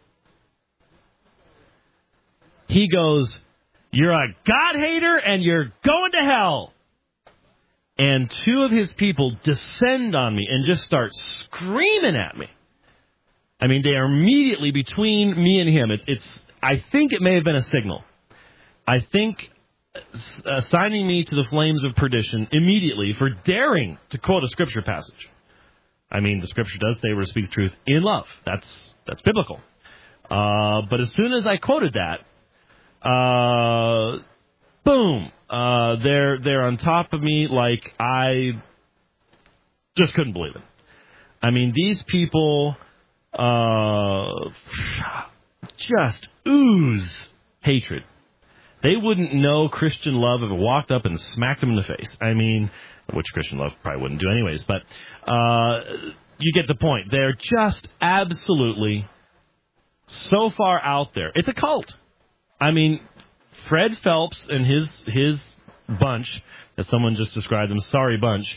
he goes, "You're a God-hater and you're going to hell." And two of his people descend on me and just start screaming at me. I mean, they are immediately between me and him. I think it may have been a signal. I think assigning me to the flames of perdition immediately for daring to quote a Scripture passage. I mean, the Scripture does say we're to speak the truth in love. That's biblical. But as soon as I quoted that, boom, they're on top of me like I just couldn't believe it. I mean, these people just ooze hatred. They wouldn't know Christian love if it walked up and smacked them in the face. I mean, which Christian love probably wouldn't do anyways, but you get the point. They're just absolutely so far out there. It's a cult. I mean, Fred Phelps and his bunch, as someone just described them, sorry bunch,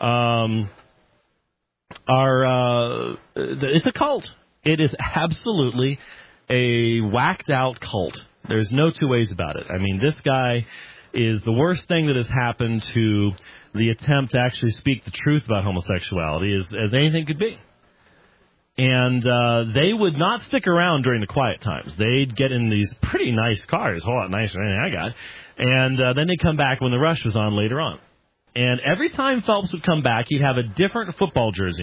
it's a cult. It is absolutely a whacked out cult. There's no two ways about it. I mean, this guy is the worst thing that has happened to the attempt to actually speak the truth about homosexuality as anything could be. And they would not stick around during the quiet times. They'd get in these pretty nice cars, a whole lot nicer than anything I got, and then they'd come back when the rush was on later on. And every time Phelps would come back, he'd have a different football jersey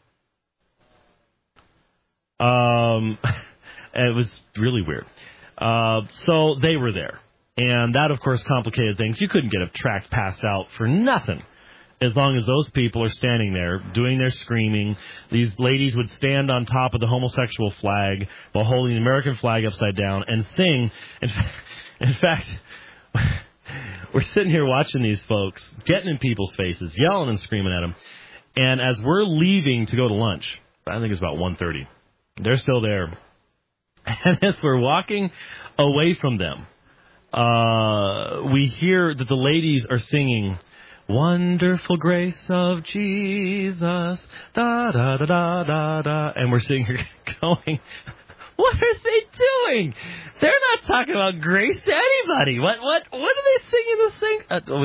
on. It was really weird. So they were there. And that, of course, complicated things. You couldn't get a tract passed out for nothing as long as those people are standing there doing their screaming. These ladies would stand on top of the homosexual flag while holding the American flag upside down and sing. In fact, we're sitting here watching these folks, getting in people's faces, yelling and screaming at them. And as we're leaving to go to lunch, I think it's about 1:30, they're still there. And as we're walking away from them, we hear that the ladies are singing, "Wonderful grace of Jesus, da da da da da da," and we're sitting here going, "What are they doing? They're not talking about grace to anybody. What are they singing this thing?"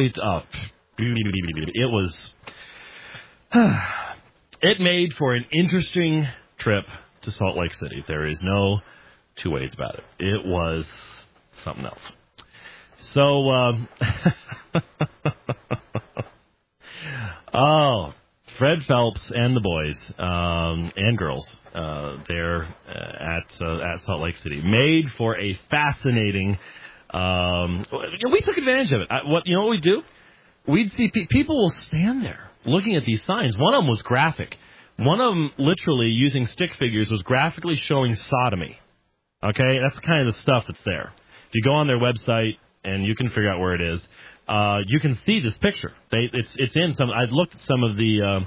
It was. It made for an interesting trip to Salt Lake City. There is no two ways about it. It was something else. So, Fred Phelps and the boys and girls there at Salt Lake City made for a fascinating. We took advantage of it. What we do? We'd see people will stand there looking at these signs. One of them was graphic. One of them, literally using stick figures, was graphically showing sodomy. Okay, that's the kind of the stuff that's there. If you go on their website and you can figure out where it is, you can see this picture. It's in some. I've looked at some of the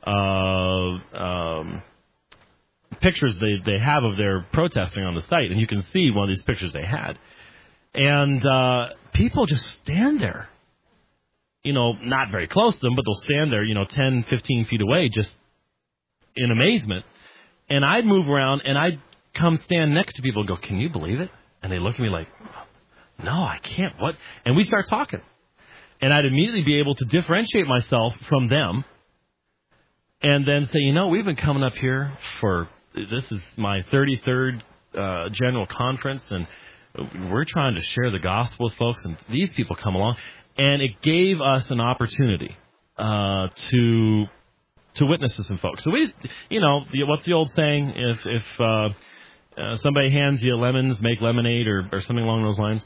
pictures they have of their protesting on the site, and you can see one of these pictures they had. And people just stand there, not very close to them, but they'll stand there, 10, 15 feet away, just in amazement. And I'd move around, and I'd come stand next to people and go, "Can you believe it?" And they look at me like, "No, I can't." What? And we start talking. And I'd immediately be able to differentiate myself from them and then say, we've been coming up here this is my 33rd general conference, and we're trying to share the gospel with folks, and these people come along. And it gave us an opportunity to witness to some folks. So we, what's the old saying? If somebody hands you lemons, make lemonade, or something along those lines.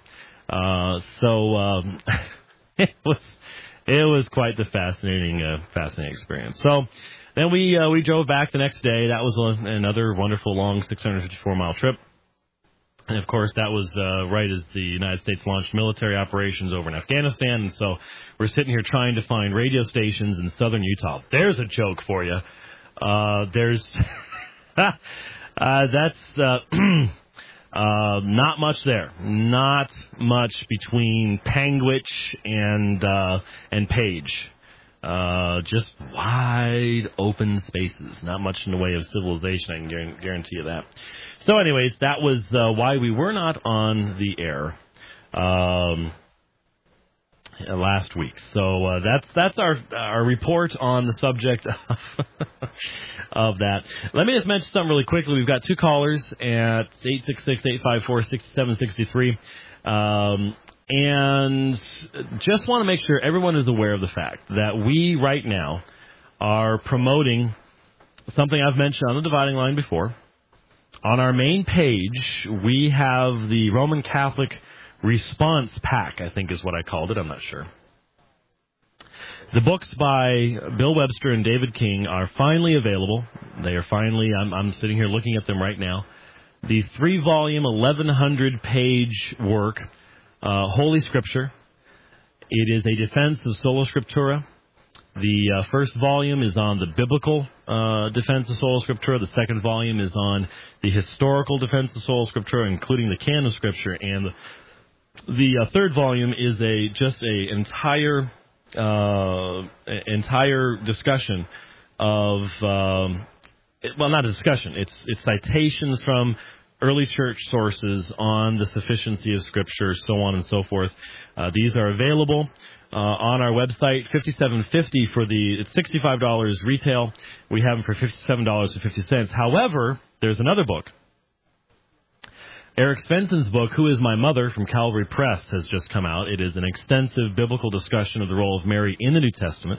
It was quite the fascinating experience. So then we drove back the next day. That was another wonderful long 654-mile trip. And, of course, that was right as the United States launched military operations over in Afghanistan. And so we're sitting here trying to find radio stations in southern Utah. There's a joke for you. That's not much there. Not much between Panguitch and Page. Just wide open spaces. Not much in the way of civilization, I can guarantee you that. So anyways, that was why we were not on the air last week. So that's our report on the subject of that. Let me just mention something really quickly. We've got two callers at 866-854-6763. And just want to make sure everyone is aware of the fact that we right now are promoting something I've mentioned on the Dividing Line before. On our main page, we have the Roman Catholic Response Pack, I think is what I called it. I'm not sure. The books by Bill Webster and David King are finally available. They are finally, I'm sitting here looking at them right now. The 3-volume, 1,100-page work, Holy Scripture. It is a defense of Sola Scriptura. The first volume is on the biblical defense of Sola Scriptura. The second volume is on the historical defense of Sola Scriptura, including the canon of Scripture. And the third volume is just an entire discussion of not a discussion. It's citations from early church sources on the sufficiency of Scripture, so on and so forth. These are available on our website. $57.50 for it's $65 retail. We have them for $57.50. However, there's another book. Eric Svensson's book, Who is My Mother, from Calvary Press, has just come out. It is an extensive biblical discussion of the role of Mary in the New Testament.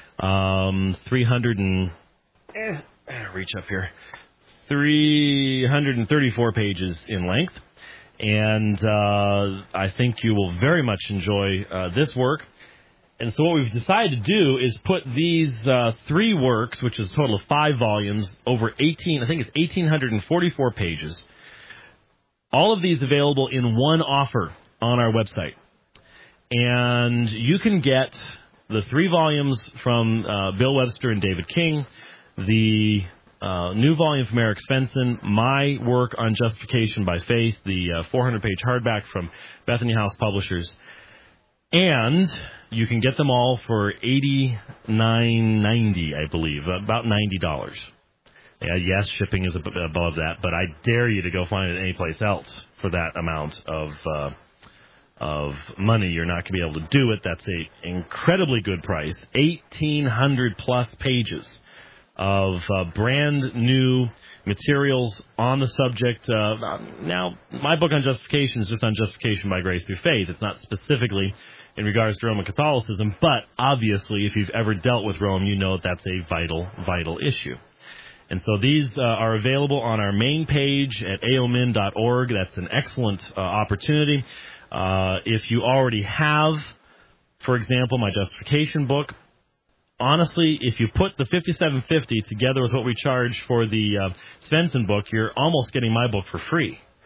334 pages in length. And I think you will very much enjoy this work. And so what we've decided to do is put these 3 works, which is a total of 5 volumes, over 1,844 pages. All of these available in one offer on our website. And you can get the 3 volumes from Bill Webster and David King, the new volume from Eric Svensson, my work on justification by faith, the 400-page hardback from Bethany House Publishers, and you can get them all for $89.90, I believe, about $90. Yes, shipping is above that, but I dare you to go find it anyplace else for that amount of money. You're not going to be able to do it. That's an incredibly good price. 1,800 plus pages of brand new materials on the subject. Now, my book on justification is just on justification by grace through faith. It's not specifically in regards to Roman Catholicism, but obviously if you've ever dealt with Rome, you know that's a vital issue. And so these are available on our main page at aomin.org. That's an excellent opportunity. If you already have, for example, my justification book, honestly, if you put the $57.50 together with what we charge for the Svensson book, you're almost getting my book for free.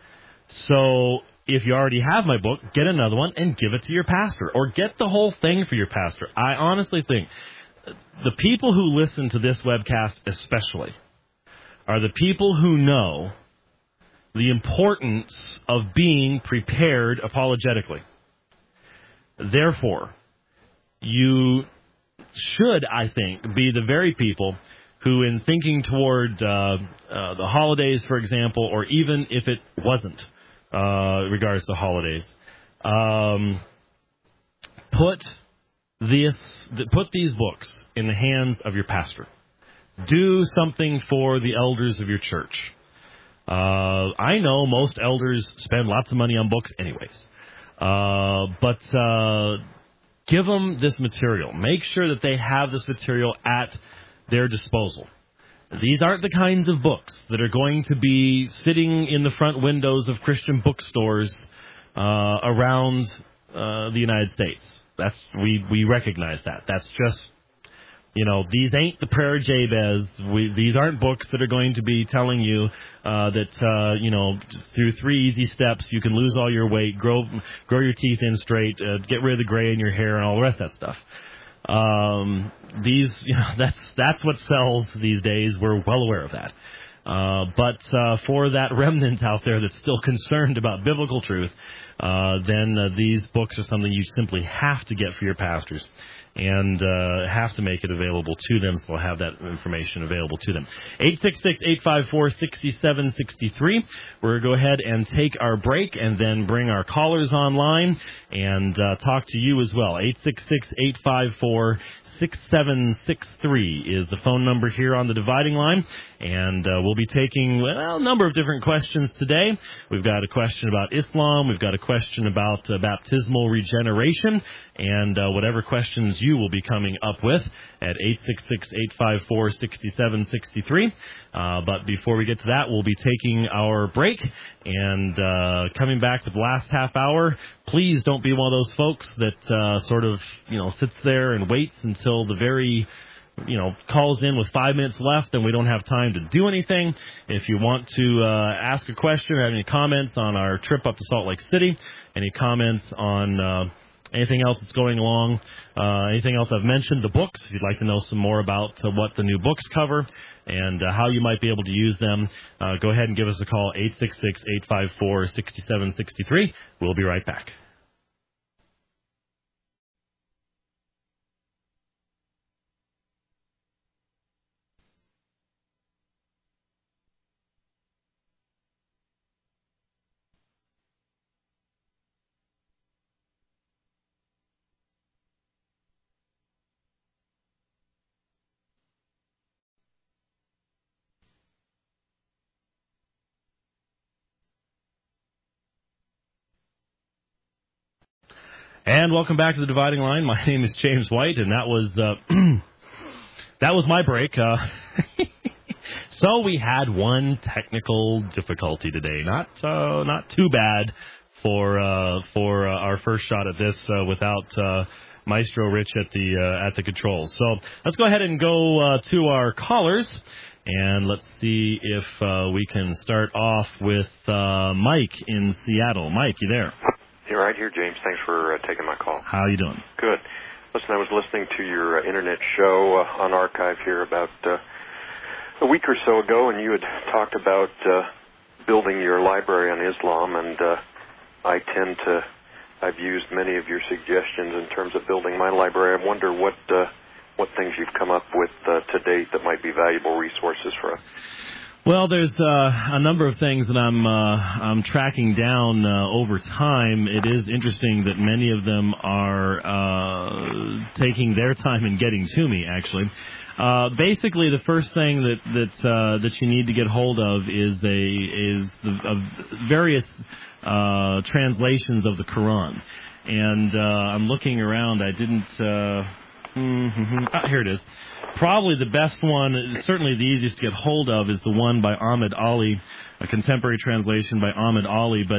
So if you already have my book, get another one and give it to your pastor, or get the whole thing for your pastor. I honestly think the people who listen to this webcast especially are the people who know the importance of being prepared apologetically. Therefore, you should, I think, be the very people who, in thinking toward the holidays, for example, or even if it wasn't regards to holidays, put these books in the hands of your pastor. Do something for the elders of your church. I know most elders spend lots of money on books anyways. But give them this material. Make sure that they have this material at their disposal. These aren't the kinds of books that are going to be sitting in the front windows of Christian bookstores around the United States. We recognize that. That's just, these ain't the Prayer of Jabez. These aren't books that are going to be telling you that, through 3 easy steps you can lose all your weight, grow your teeth in straight, get rid of the gray in your hair, and all the rest of that stuff. That's what sells these days. We're well aware of that. But for that remnant out there that's still concerned about biblical truth, then these books are something you simply have to get for your pastors and have to make it available to them, so they'll have that information available to them. 866-854-6763. We're going to go ahead and take our break and then bring our callers online and talk to you as well. 866-854-6763 is the phone number here on the dividing line, and we'll be taking a number of different questions today. We've got a question about Islam, we've got a question about baptismal regeneration, and whatever questions you will be coming up with at 866-854-6763. But before we get to that, we'll be taking our break and coming back with the last half hour. Please don't be one of those folks that sort of, sits there and waits until the very, calls in with 5 minutes left and we don't have time to do anything. If you want to ask a question or have any comments on our trip up to Salt Lake City, any comments on anything else that's going along, anything else I've mentioned, the books, if you'd like to know some more about what the new books cover and how you might be able to use them, go ahead and give us a call, 866-854-6763. We'll be right back. And welcome back to the Dividing Line. My name is James White, and that was that was my break. So we had one technical difficulty today. Not too bad for our first shot at this without Maestro Rich at the controls. So let's go ahead and go to our callers, and let's see if we can start off with Mike in Seattle. Mike, you there? You're right here, James. Thanks for taking my call. How are you doing? Good. Listen, I was listening to your internet show on Archive here about a week or so ago, and you had talked about building your library on Islam, and I've used many of your suggestions in terms of building my library. I wonder what things you've come up with to date that might be valuable resources for us. Well, there's a number of things that I'm tracking down over time. It is interesting that many of them are taking their time in getting to me, actually. Basically, the first thing that you need to get hold of is various translations of the Quran. And I'm looking around. I didn't. Here it is. Probably the best one, certainly the easiest to get hold of, is the one by Ahmed Ali, a contemporary translation by Ahmed Ali. But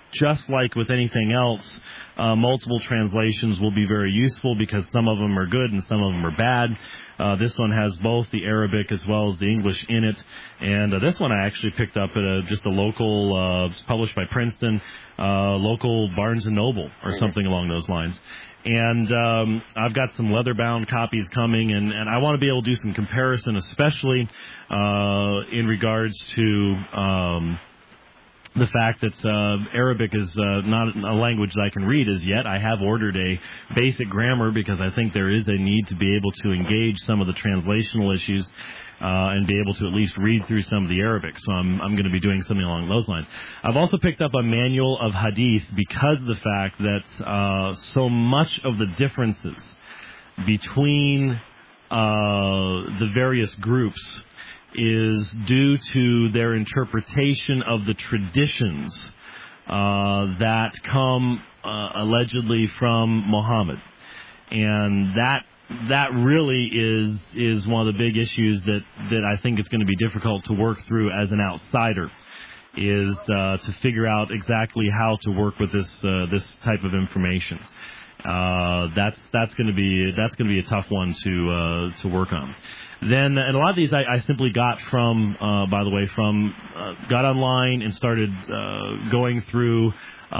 just like with anything else, multiple translations will be very useful because some of them are good and some of them are bad. This one has both the Arabic as well as the English in it. And this one I actually picked up at just a local, it's published by Princeton, local Barnes & Noble or something along those lines. And I've got some leather-bound copies coming, and I want to be able to do some comparison, especially in regards to the fact that Arabic is not a language that I can read as yet. I have ordered a basic grammar because I think there is a need to be able to engage some of the translational issues and be able to at least read through some of the Arabic. So I'm going to be doing something along those lines. I've also picked up a manual of Hadith because of the fact that so much of the differences between the various groups is due to their interpretation of the traditions that come allegedly from Muhammad. And that really is one of the big issues that I think is going to be difficult to work through as an outsider, is to figure out exactly how to work with this type of information. That's going to be a tough one to work on. Then, and a lot of these I simply got from, by the way, got online and started going through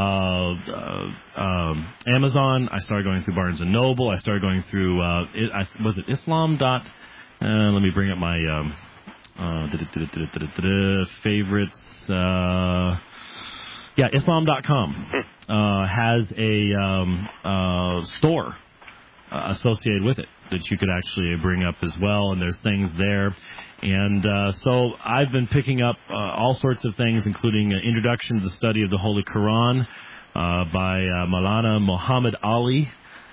Amazon. I started going through Barnes & Noble. I started going through, was it Islam? Let me bring up my favorites. Islam.com has a store associated with it that you could actually bring up as well, and there's things there. And so I've been picking up all sorts of things, including Introduction to the Study of the Holy Quran by Maulana Muhammad Ali,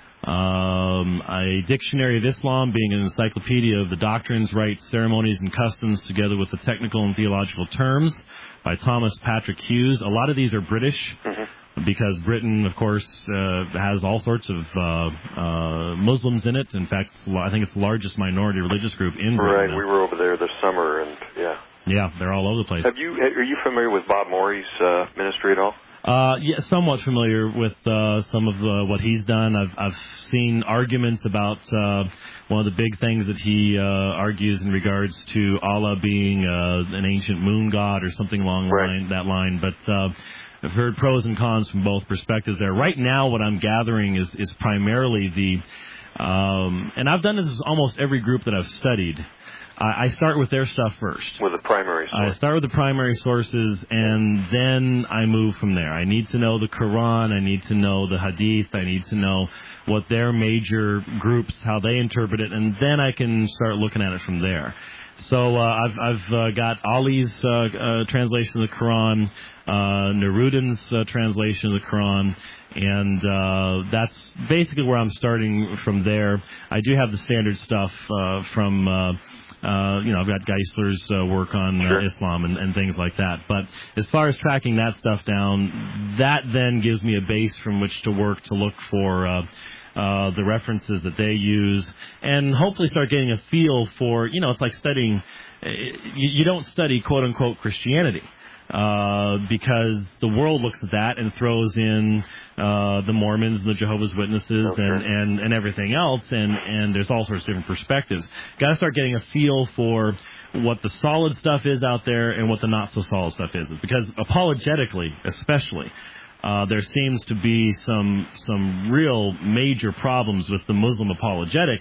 a Dictionary of Islam, being an encyclopedia of the doctrines, rites, ceremonies, and customs, together with the technical and theological terms, by Thomas Patrick Hughes. A lot of these are British, because Britain, of course, has all sorts of Muslims in it. In fact, I think it's the largest minority religious group in Britain. Right, we were over there this summer, and yeah, they're all over the place. Are you familiar with Bob Morey's ministry at all? Yeah, somewhat familiar with some of what he's done. I've seen arguments about one of the big things that he argues in regards to Allah being an ancient moon god or something along that line. But I've heard pros and cons from both perspectives there. Right now, what I'm gathering is primarily and I've done this with almost every group that I've studied. I start with their stuff first. With the primary source. I start with the primary sources, and then I move from there. I need to know the Quran. I need to know the Hadith. I need to know what their major groups, how they interpret it, and then I can start looking at it from there. So I've got Ali's translation of the Quran, Neruddin's translation of the Quran, and that's basically where I'm starting from there. I do have the standard stuff from... I've got Geisler's work on Islam and things like that. But as far as tracking that stuff down, that then gives me a base from which to work to look for the references that they use, and hopefully start getting a feel for, it's like studying. You don't study quote-unquote Christianity. Because the world looks at that and throws in the Mormons and the Jehovah's Witnesses and everything else, and there's all sorts of different perspectives. Got to start getting a feel for what the solid stuff is out there and what the not so solid stuff is. Because apologetically, especially, there seems to be some real major problems with the Muslim apologetic.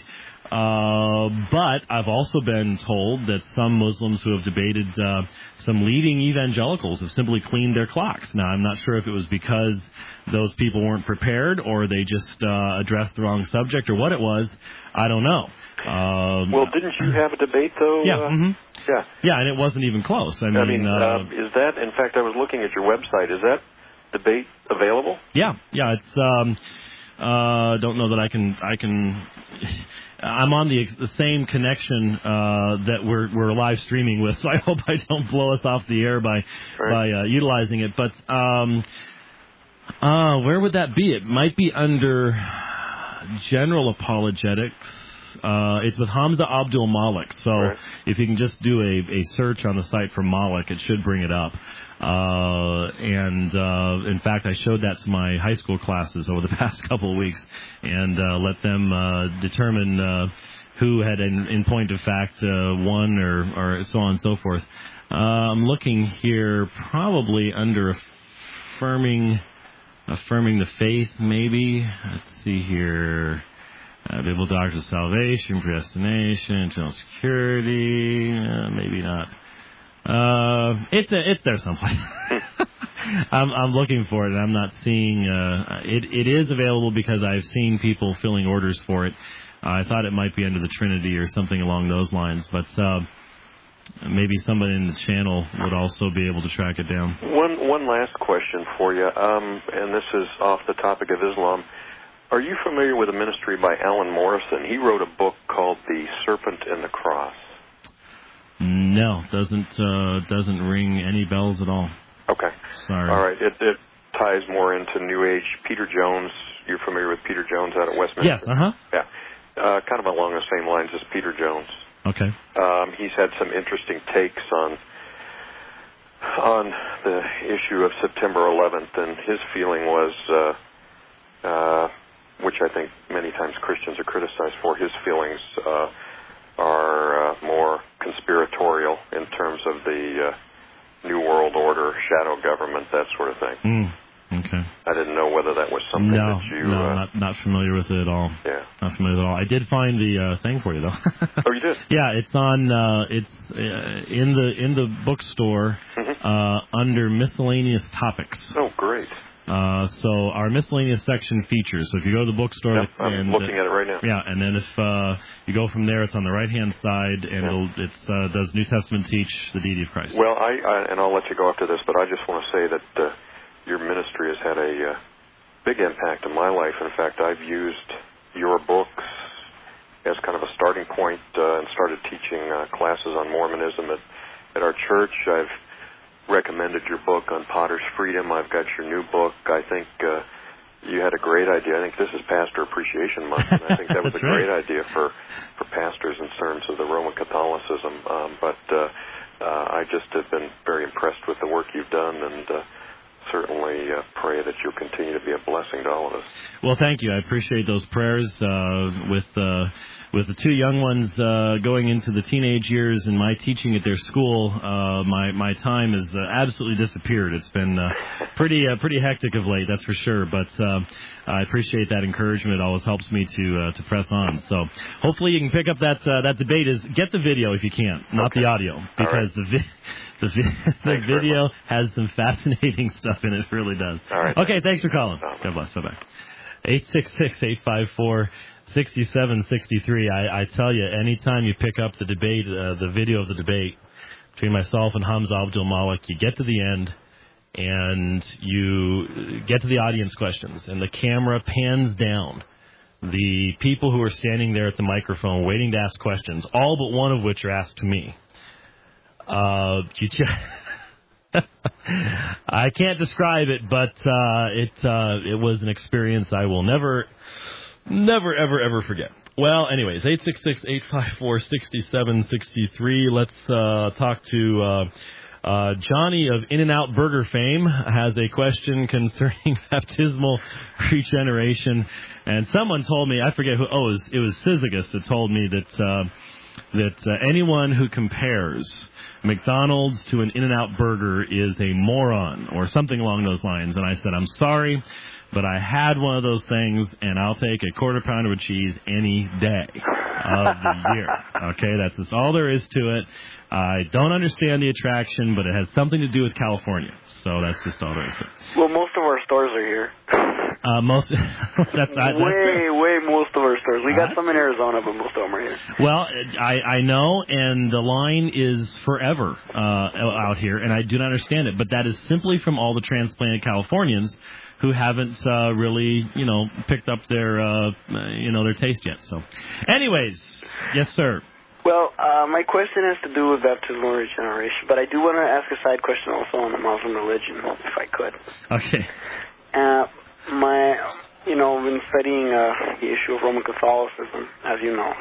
But I've also been told that some Muslims who have debated some leading evangelicals have simply cleaned their clocks. Now, I'm not sure if it was because those people weren't prepared or they just addressed the wrong subject or what it was. I don't know. Well, didn't you have a debate, though? Yeah. Yeah, and it wasn't even close. I mean is that, in fact, I was looking at your website, is that debate available? Yeah, it's... don't know that I can. I'm on the same connection that we're live streaming with, so I hope I don't blow us off the air by utilizing it. But where would that be? It might be under general apologetics. It's with Hamza Abdul Malik. So Right. if you can just do a search on the site for Malik, it should bring it up. In fact, I showed that to my high school classes over the past couple of weeks and let them determine who had, in point of fact, won or so on and so forth. I'm looking here probably under affirming the faith, maybe. Let's see here. Biblical Doctrine of Salvation, Predestination, Internal Security, maybe not. It's there someplace. I'm looking for it, and I'm not seeing it. It is available because I've seen people filling orders for it. I thought it might be under the Trinity or something along those lines, but maybe somebody in the channel would also be able to track it down. One last question for you, and this is off the topic of Islam. Are you familiar with a ministry by Alan Morrison? He wrote a book called The Serpent and the Cross. No, doesn't ring any bells at all. Okay. Sorry. All right. It ties more into New Age. Peter Jones, you're familiar with Peter Jones out at Westminster? Yes, uh-huh. Yeah. Kind of along the same lines as Peter Jones. Okay. He's had some interesting takes on the issue of September 11th, and his feeling was, which I think many times Christians are criticized for, his feelings are more conspiratorial in terms of the New World Order, shadow government, that sort of thing. Okay. I didn't know whether that was something that you... No, not familiar with it at all. Yeah. Not familiar at all. I did find the thing for you, though. Oh, you did? Yeah, it's on, in the bookstore, under miscellaneous topics. Oh, great. So our miscellaneous section features. So if you go to the bookstore, Yep, I'm looking at it right now. Yeah, and then if you go from there, it's on the right-hand side, and it does New Testament teach the deity of Christ. Well, and I'll let you go after this, but I just want to say that your ministry has had a big impact in my life. In fact, I've used your books as kind of a starting point and started teaching classes on Mormonism at our church. I've recommended your book on Potter's Freedom. I've got your new book. I think you had a great idea. I think this is Pastor Appreciation Month, and I think that was a great idea for pastors in terms of the Roman Catholicism. But I just have been very impressed with the work you've done, and certainly pray that you'll continue to be a blessing to all of us. Well, thank you. I appreciate those prayers. With the two young ones going into the teenage years and my teaching at their school, my time has absolutely disappeared. It's been pretty hectic of late, that's for sure. But I appreciate that encouragement. It always helps me to press on. So hopefully you can pick up that debate. Get the video if you can, not the audio, because the video has some fascinating stuff in it. It really does. All right. Okay, thanks for calling. God bless. Bye-bye. 866-854-6763. I tell you, anytime you pick up the debate, the video of the debate between myself and Hamza Abdul Malik, you get to the end and you get to the audience questions, and the camera pans down. The people who are standing there at the microphone waiting to ask questions, all but one of which are asked to me. I can't describe it, but it was an experience I will never, ever forget. Well, anyways, 866-854-6763. Let's talk to Johnny of In-N-Out Burger fame. Has a question concerning baptismal regeneration. And someone told me, I forget who, it was Syzygus that told me that anyone who compares McDonald's to an In-N-Out Burger is a moron or something along those lines. And I said, I'm sorry, but I had one of those things, and I'll take a quarter pounder with cheese any day of the year. Okay, that's just all there is to it. I don't understand the attraction, but it has something to do with California. So that's just all there is to it. Well, most of our stores are here. Most way most of our stores. We got some in Arizona, but most of them are here. Well, I know, and the line is forever out here, and I do not understand it. But that is simply from all the transplanted Californians who haven't really, picked up their, their taste yet. So, anyways, yes, sir. Well, my question has to do with baptismal regeneration, but I do want to ask a side question also on the Muslim religion, if I could. Okay. you know, been studying the issue of Roman Catholicism, as you know.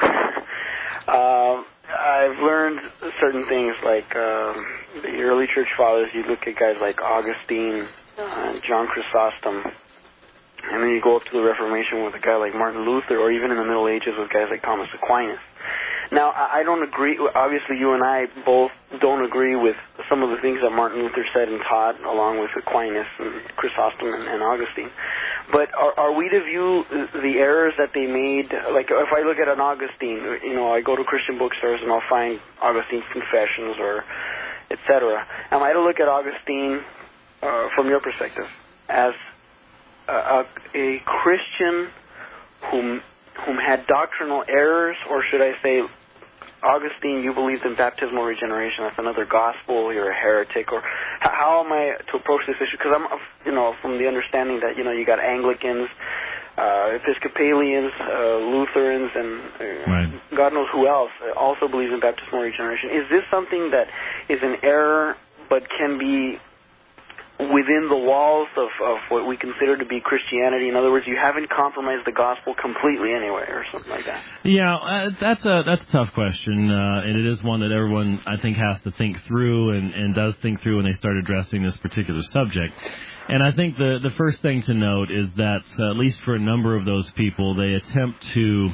I've learned certain things like the early church fathers. You look at guys like Augustine, John Chrysostom, and then you go up to the Reformation with a guy like Martin Luther, or even in the Middle Ages with guys like Thomas Aquinas. Now, I don't agree. Obviously, you and I both don't agree with some of the things that Martin Luther said and taught, along with Aquinas and Chrysostom and Augustine. But are we to view the errors that they made? Like, if I look at an Augustine, you know, I go to Christian bookstores and I'll find Augustine's Confessions or etc. Am I to look at Augustine, from your perspective, as a Christian whom had doctrinal errors, or should I say, Augustine, you believed in baptismal regeneration, that's another gospel, you're a heretic, or how am I to approach this issue? Because I'm, you know, from the understanding that, you know, you got Anglicans, Episcopalians, Lutherans, and God knows who else also believes in baptismal regeneration. Is this something that is an error but can be within the walls of what we consider to be Christianity? In other words, you haven't compromised the gospel completely anyway, or something like that. Yeah, that's a tough question, and it is one that everyone, I think, has to think through and does think through when they start addressing this particular subject. And I think the first thing to note is that, at least for a number of those people, they attempt to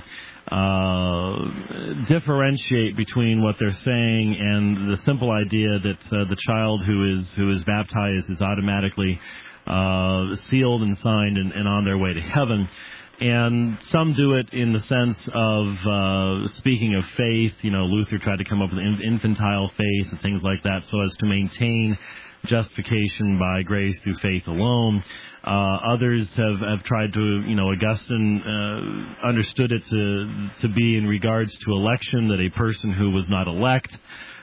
differentiate between what they're saying and the simple idea that the child who is baptized is automatically sealed and signed and on their way to heaven. And some do it in the sense of speaking of faith. You know, Luther tried to come up with infantile faith and things like that so as to maintain justification by grace through faith alone. Others have tried to, you know, Augustine understood it to be in regards to election, that a person who was not elect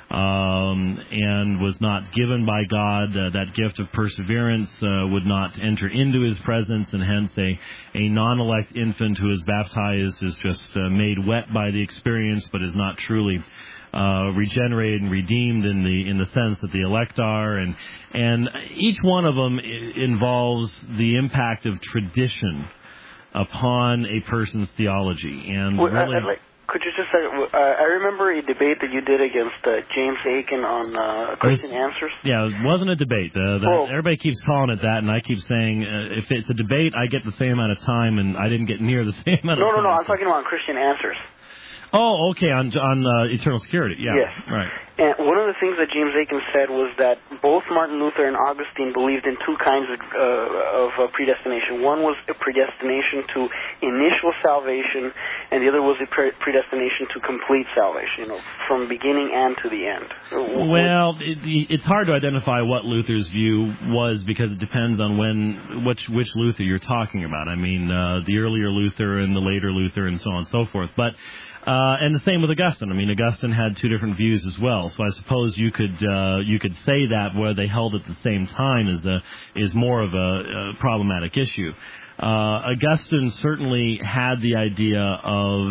and was not given by God that gift of perseverance would not enter into his presence, and hence a non-elect infant who is baptized is just made wet by the experience but is not truly regenerated and redeemed in the sense that the elect are, and each one of them involves the impact of tradition upon a person's theology. And really, could you just say, I remember a debate that you did against James Aiken on Christian Answers. Yeah, it wasn't a debate. Everybody keeps calling it that, and I keep saying if it's a debate, I get the same amount of time, and I didn't get near the same amount of time. No, I'm talking about Christian Answers. Oh, okay, on eternal security, yeah. Yes. Right. And one of the things that James Aiken said was that both Martin Luther and Augustine believed in two kinds of predestination. One was a predestination to initial salvation, and the other was a predestination to complete salvation, you know, from beginning and to the end. Well, it's hard to identify what Luther's view was, because it depends on which Luther you're talking about. I mean, the earlier Luther and the later Luther and so on and so forth. But and the same with Augustine. I mean, Augustine had two different views as well. So I suppose you could say that where they held at the same time is more of a problematic issue. Augustine certainly had the idea of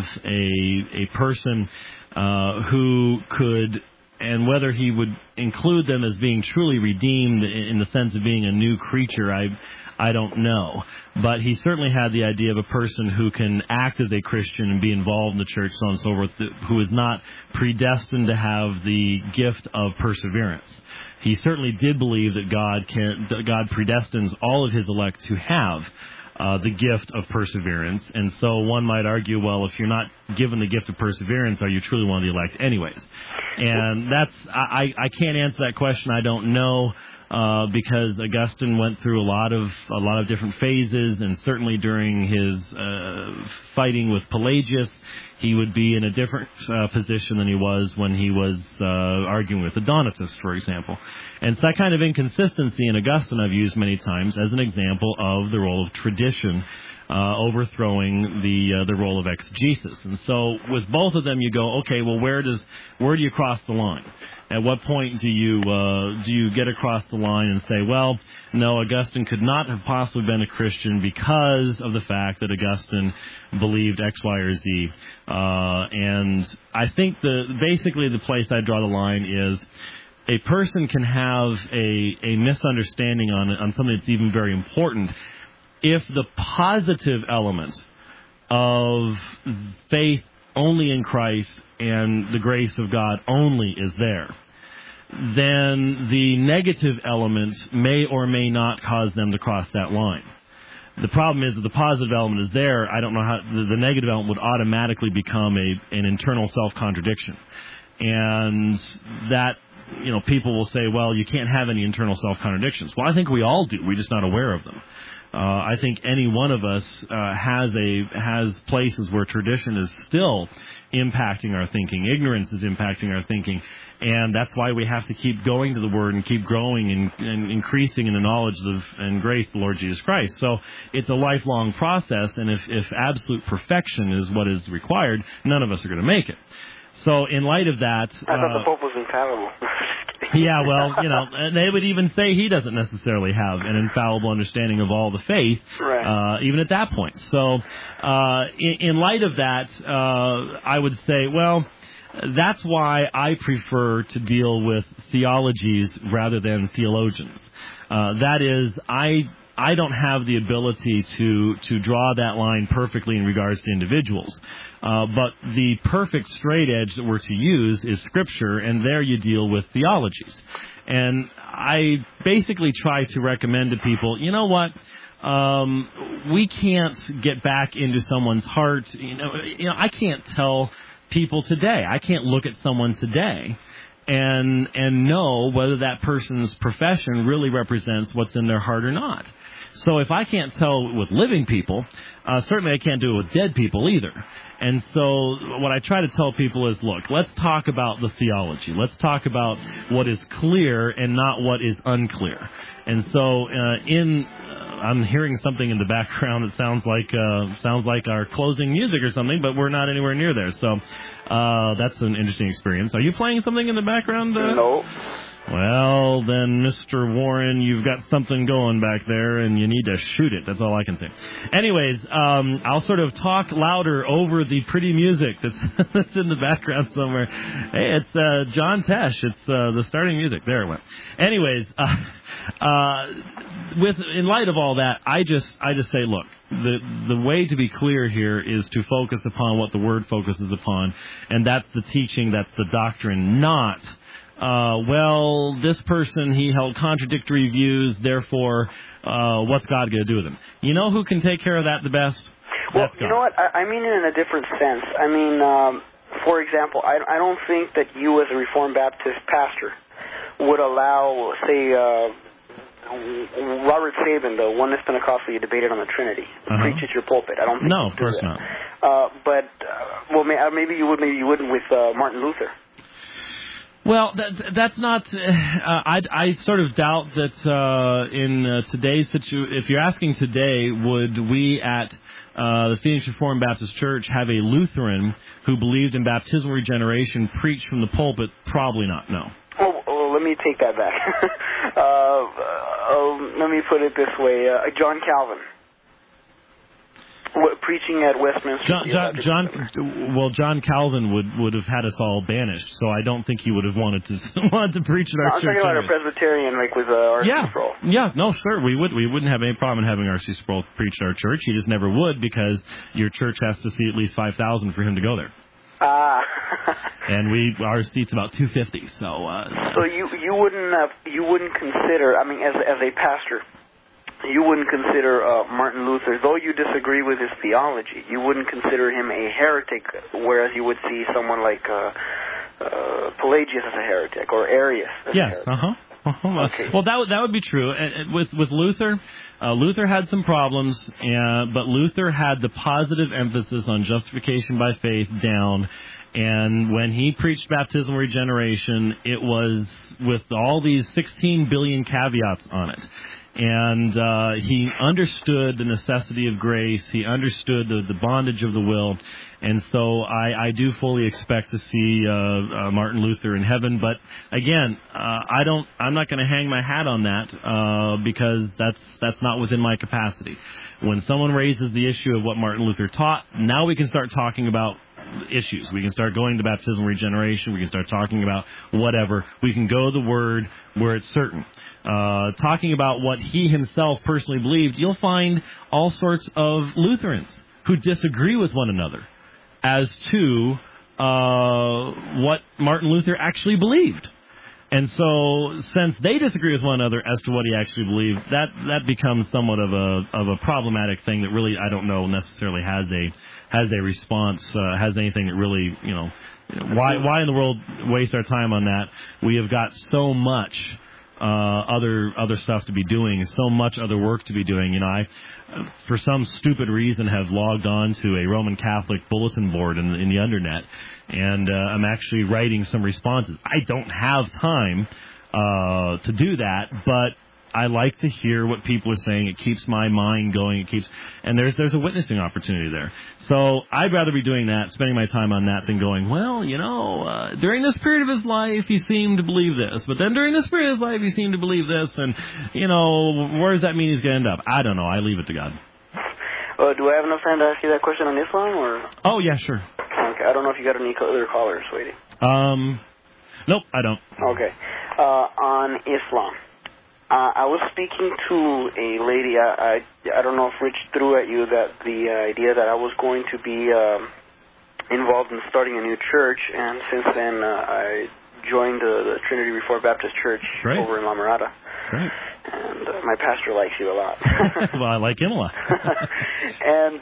a person who could, and whether he would include them as being truly redeemed in the sense of being a new creature, I don't know. But he certainly had the idea of a person who can act as a Christian and be involved in the church, so on and so forth, who is not predestined to have the gift of perseverance. He certainly did believe that God predestines all of his elect to have the gift of perseverance. And so one might argue, well, if you're not given the gift of perseverance, are you truly one of the elect anyways? And I can't answer that question. I don't know. Because Augustine went through a lot of different phases, and certainly during his fighting with Pelagius, he would be in a different position than he was when he was arguing with the Donatists, for example. And so that kind of inconsistency in Augustine I've used many times as an example of the role of tradition overthrowing the role of exegesis. And so with both of them, you go, okay, well, where do you cross the line? At what point do you get across the line and say, well, no, Augustine could not have possibly been a Christian because of the fact that Augustine believed X, Y, or Z. And I think basically the place I draw the line is a person can have a misunderstanding on something that's even very important if the positive element of faith only in Christ and the grace of God only is there, then the negative elements may or may not cause them to cross that line. The problem is that the positive element is there. I don't know how the negative element would automatically become an internal self-contradiction. And that, people will say, well, you can't have any internal self-contradictions. Well, I think we all do. We're just not aware of them. I think any one of us has places where tradition is still impacting our thinking. Ignorance is impacting our thinking. And that's why we have to keep going to the Word and keep growing and increasing in the knowledge of and grace of the Lord Jesus Christ. So it's a lifelong process, and if absolute perfection is what is required, none of us are going to make it. So in light of that... I thought the Pope was infallible. Yeah, well, they would even say he doesn't necessarily have an infallible understanding of all the faith, right. Even at that point. So in light of that, I would say, well, that's why I prefer to deal with theologies rather than theologians. That is, I don't have the ability to draw that line perfectly in regards to individuals. But the perfect straight edge that we're to use is Scripture, and there you deal with theologies. And I basically try to recommend to people, you know what? We can't get back into someone's heart. I can't tell people today. I can't look at someone today and know whether that person's profession really represents what's in their heart or not. So if I can't tell with living people, certainly I can't do it with dead people either. And so what I try to tell people is, look, let's talk about the theology. Let's talk about what is clear and not what is unclear. And so I'm hearing something in the background that sounds like our closing music or something, but we're not anywhere near there. So that's an interesting experience. Are you playing something in the background? No. Well, then, Mr. Warren, you've got something going back there, and you need to shoot it. That's all I can say. Anyways, I'll sort of talk louder over the pretty music that's in the background somewhere. Hey, it's John Tesh. It's the starting music. There it went. Anyways, in light of all that, I just say, look, the way to be clear here is to focus upon what the Word focuses upon, and that's the teaching, that's the doctrine, not... this person, he held contradictory views, therefore, what's God going to do with him? You know who can take care of that the best? Well, you know what? I mean it in a different sense. I mean, for example, I don't think that you as a Reformed Baptist pastor would allow, say, Robert Sabin, the Oneness Pentecostal you debated on the Trinity, preach at your pulpit. I don't think No, of course not. Maybe you would, maybe you wouldn't with Martin Luther. Well, that's not. I sort of doubt that in today's situation, if you're asking today, would we at the Phoenix Reformed Baptist Church have a Lutheran who believed in baptismal regeneration preach from the pulpit? Probably not. No. Oh, let me take that back. Let me put it this way: John Calvin. Preaching at Westminster. John Calvin would have had us all banished, so I don't think he would have wanted to preach at our church. I'm talking about a Presbyterian, like with R.C. Sproul. Yeah, no, sure, we wouldn't have any problem having R.C. Sproul preach at our church. He just never would, because your church has to see at least 5,000 for him to go there. And our seat's about 250. So you wouldn't consider, I mean, as a pastor, you wouldn't consider Martin Luther, though you disagree with his theology, you wouldn't consider him a heretic, whereas you would see someone like Pelagius as a heretic, or Arius as a heretic. Okay. Well, that would be true. With Luther, Luther had some problems, but Luther had the positive emphasis on justification by faith down. And when he preached baptismal regeneration, it was with all these 16 billion caveats on it. And he understood the necessity of grace. He understood the bondage of the will. And so I do fully expect to see Martin Luther in heaven. But again, I'm not going to hang my hat on that because that's not within my capacity. When someone raises the issue of what Martin Luther taught, now we can start talking about issues. We can start going to baptismal regeneration. We can start talking about whatever. We can go to the Word where it's certain. Talking about what he himself personally believed, you'll find all sorts of Lutherans who disagree with one another as to what Martin Luther actually believed. And so, since they disagree with one another as to what he actually believed, that becomes somewhat of a problematic thing that really I don't know necessarily has a response, has anything that really why in the world waste our time on that? We have got so much other stuff to be doing, so much other work to be doing. I, for some stupid reason, have logged on to a Roman Catholic bulletin board in the Undernet, and I'm actually writing some responses. I don't have time to do that, but I like to hear what people are saying. It keeps my mind going. And there's a witnessing opportunity there. So I'd rather be doing that, spending my time on that, than going, well, during this period of his life, he seemed to believe this. But then during this period of his life, he seemed to believe this. And, where does that mean he's going to end up? I don't know. I leave it to God. Do I have enough time to ask you that question on Islam? Or? Oh, yeah, sure. Okay. I don't know if you got any other callers waiting. Nope, I don't. Okay. On Islam. I was speaking to a lady. I don't know if Rich threw at you that the idea that I was going to be involved in starting a new church, and since then I joined the Trinity Reformed Baptist Church over in La Mirada. Great. And my pastor likes you a lot. Well, I like him a lot. And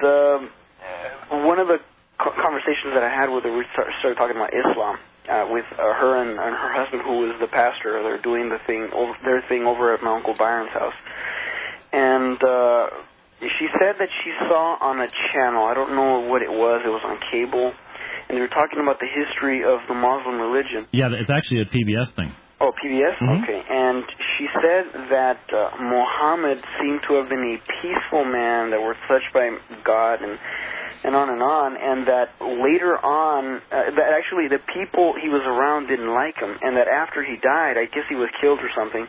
one of the conversations that I had with her, we started talking about Islam. With her and her husband, who is the pastor. They're doing their thing over at my Uncle Byron's house. And she said that she saw on a channel, I don't know what it was on cable, and they were talking about the history of the Muslim religion. Yeah, it's actually a PBS thing. Oh, PBS? Mm-hmm. Okay. And she said that Muhammad seemed to have been a peaceful man that was touched by God, and on, and that later on, that actually the people he was around didn't like him, and that after he died, I guess he was killed or something,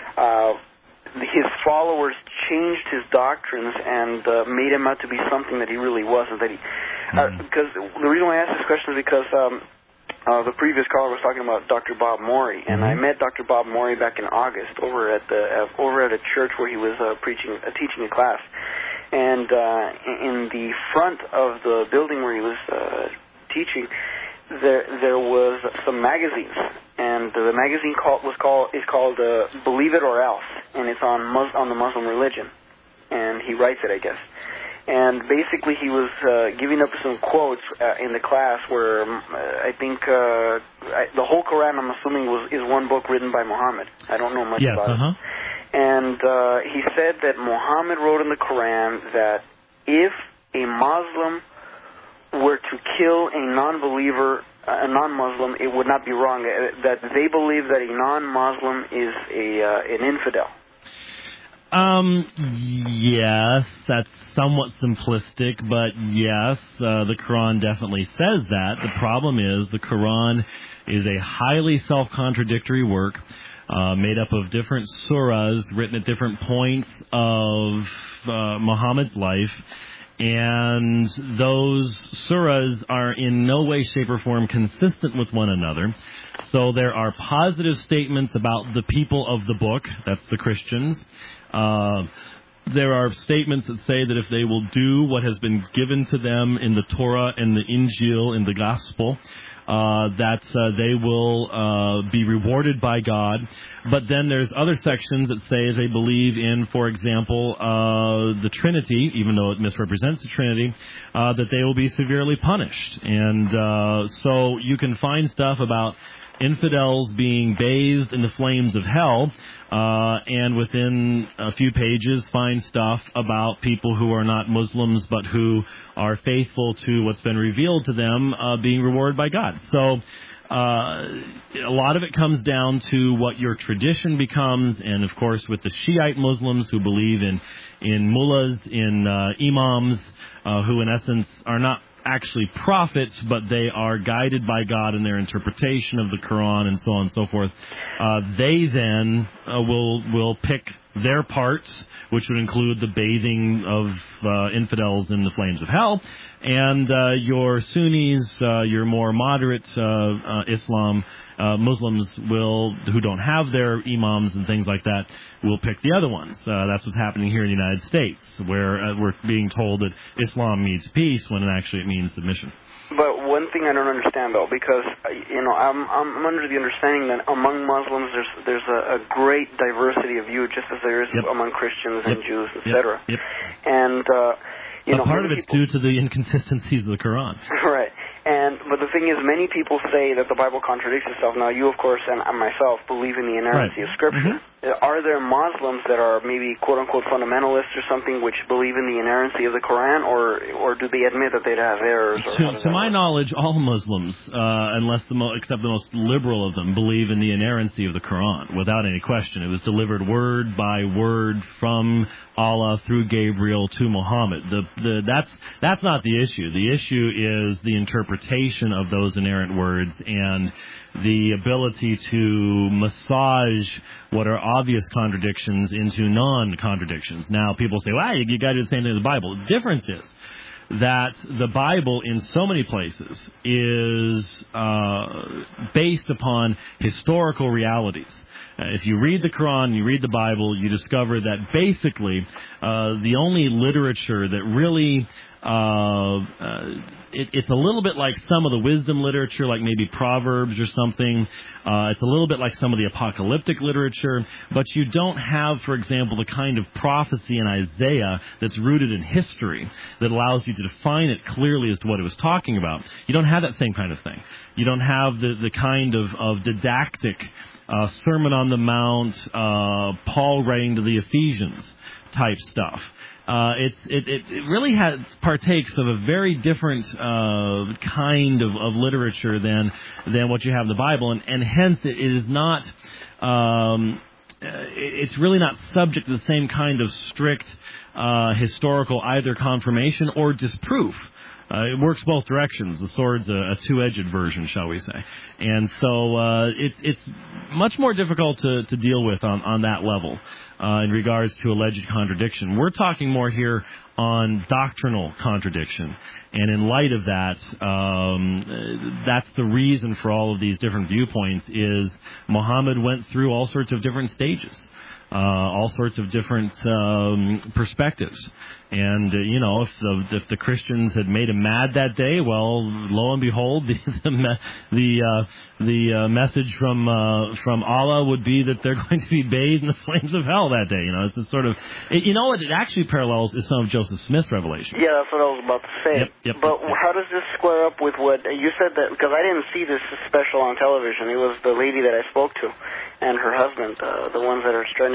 his followers changed his doctrines and made him out to be something that he really wasn't. Because the reason why I asked this question is because the previous caller was talking about Dr. Bob Morey, and I met Dr. Bob Morey back in August over at a church where he was teaching a class. And in the front of the building where he was teaching, there was some magazines, and the magazine is called Believe It or Else, and it's on the Muslim religion, and he writes it, I guess. And basically, he was giving up some quotes in the class where I think the whole Quran, I'm assuming, is one book written by Muhammad. I don't know much about it. And he said that Muhammad wrote in the Quran that if a Muslim were to kill a non-believer, a non-Muslim, it would not be wrong. That they believe that a non-Muslim is an infidel. Yes, that's somewhat simplistic, but yes, the Quran definitely says that. The problem is the Quran is a highly self-contradictory work. Made up of different surahs written at different points of Muhammad's life, and those surahs are in no way, shape, or form consistent with one another. So there are positive statements about the people of the book, that's the Christians. There are statements that say that if they will do what has been given to them in the Torah and the Injil, in the Gospel, that they will be rewarded by God. But then there's other sections that say they believe in, for example, the Trinity, even though it misrepresents the Trinity, that they will be severely punished. And so you can find stuff about infidels being bathed in the flames of hell, and within a few pages find stuff about people who are not Muslims but who are faithful to what's been revealed to them being rewarded by God. So a lot of it comes down to what your tradition becomes, and of course with the Shiite Muslims who believe in mullahs, in imams, who in essence are not actually prophets, but they are guided by God in their interpretation of the Quran and so on and so forth. They then will pick their parts, which would include the bathing of infidels in the flames of hell, and your Sunnis, your more moderate Islam Muslims who don't have their imams and things like that will pick the other ones. That's what's happening here in the United States, where we're being told that Islam means peace when actually it means submission. But one thing I don't understand, though, because I'm under the understanding that among Muslims there's a great diversity of view, just as there is among Christians and Jews, etc. And part of it's due to the inconsistencies of the Quran. Right. But the thing is, many people say that the Bible contradicts itself. Now, you, of course, and myself believe in the inerrancy of Scripture. Are there Muslims that are maybe quote-unquote fundamentalists or something which believe in the inerrancy of the Quran, or do they admit that they'd have errors? To my knowledge, all Muslims, except the most liberal of them, believe in the inerrancy of the Quran, without any question. It was delivered word by word from Allah through Gabriel to Muhammad. That's not the issue. The issue is the interpretation of those inerrant words and the ability to massage what are obvious contradictions into non-contradictions. Now, people say, well, you got to do the same thing with the Bible. The difference is that the Bible in so many places is based upon historical realities. If you read the Quran, you read the Bible, you discover that basically the only literature that really it's a little bit like some of the wisdom literature, like maybe Proverbs or something. It's a little bit like some of the apocalyptic literature, but you don't have, for example, the kind of prophecy in Isaiah that's rooted in history that allows you to define it clearly as to what it was talking about. You don't have that same kind of thing. You don't have the kind of didactic Sermon on the Mount, Paul writing to the Ephesians type stuff. It really partakes of a very different kind of literature than what you have in the Bible, and hence it is not. It's really not subject to the same kind of strict historical either confirmation or disproof. It works both directions. The sword's a two-edged version, shall we say. And so it's much more difficult to deal with on that level in regards to alleged contradiction. We're talking more here on doctrinal contradiction. And in light of that, that's the reason for all of these different viewpoints is Muhammad went through all sorts of different stages. All sorts of different perspectives. And, if the Christians had made him mad that day, well, lo and behold, the message from Allah would be that they're going to be bathed in the flames of hell that day. It's this sort of, it actually parallels is some of Joseph Smith's revelation. Yeah, that's what I was about to say. Yep. But how does this square up with what you said that, because I didn't see this special on television. It was the lady that I spoke to and her husband, the ones that are starting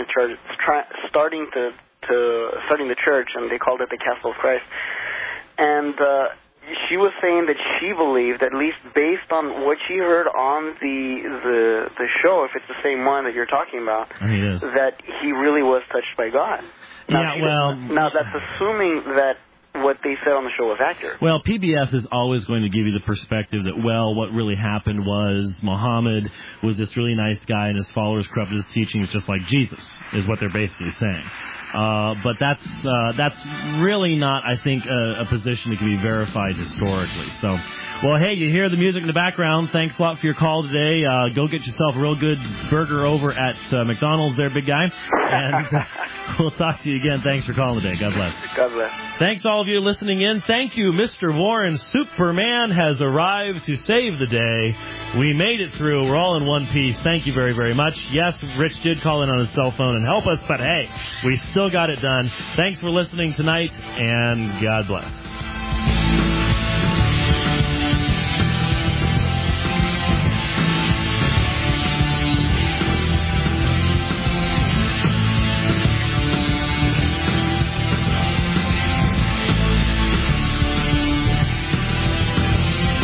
the church, and they called it the Castle of Christ. And she was saying that she believed, at least based on what she heard on the show, if it's the same one that you're talking about, that he really was touched by God. Now that's assuming that what they said on the show was accurate. Well, PBS is always going to give you the perspective that, what really happened was Muhammad was this really nice guy and his followers corrupted his teachings just like Jesus, is what they're basically saying. But that's really not, I think, a position that can be verified historically. So, well, hey, you hear the music in the background. Thanks a lot for your call today. Go get yourself a real good burger over at McDonald's there, big guy. And we'll talk to you again. Thanks for calling today. God bless. God bless. Thanks all of you listening in. Thank you, Mr. Warren. Superman has arrived to save the day. We made it through. We're all in one piece. Thank you very, very much. Yes, Rich did call in on his cell phone and help us, but hey, we still got it done. Thanks for listening tonight, and God bless.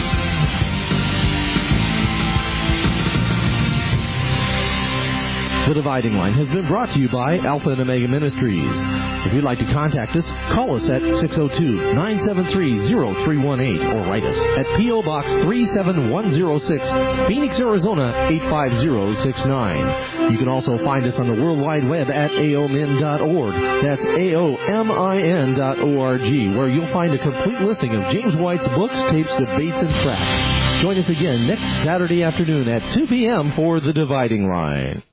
The The Dividing Line has been brought to you by Alpha and Omega Ministries. If you'd like to contact us, call us at 602-973-0318 or write us at P.O. Box 37106, Phoenix, Arizona 85069. You can also find us on the World Wide Web at aomin.org. That's aomin.org, where you'll find a complete listing of James White's books, tapes, debates, and tracts. Join us again next Saturday afternoon at 2 p.m. for The Dividing Line.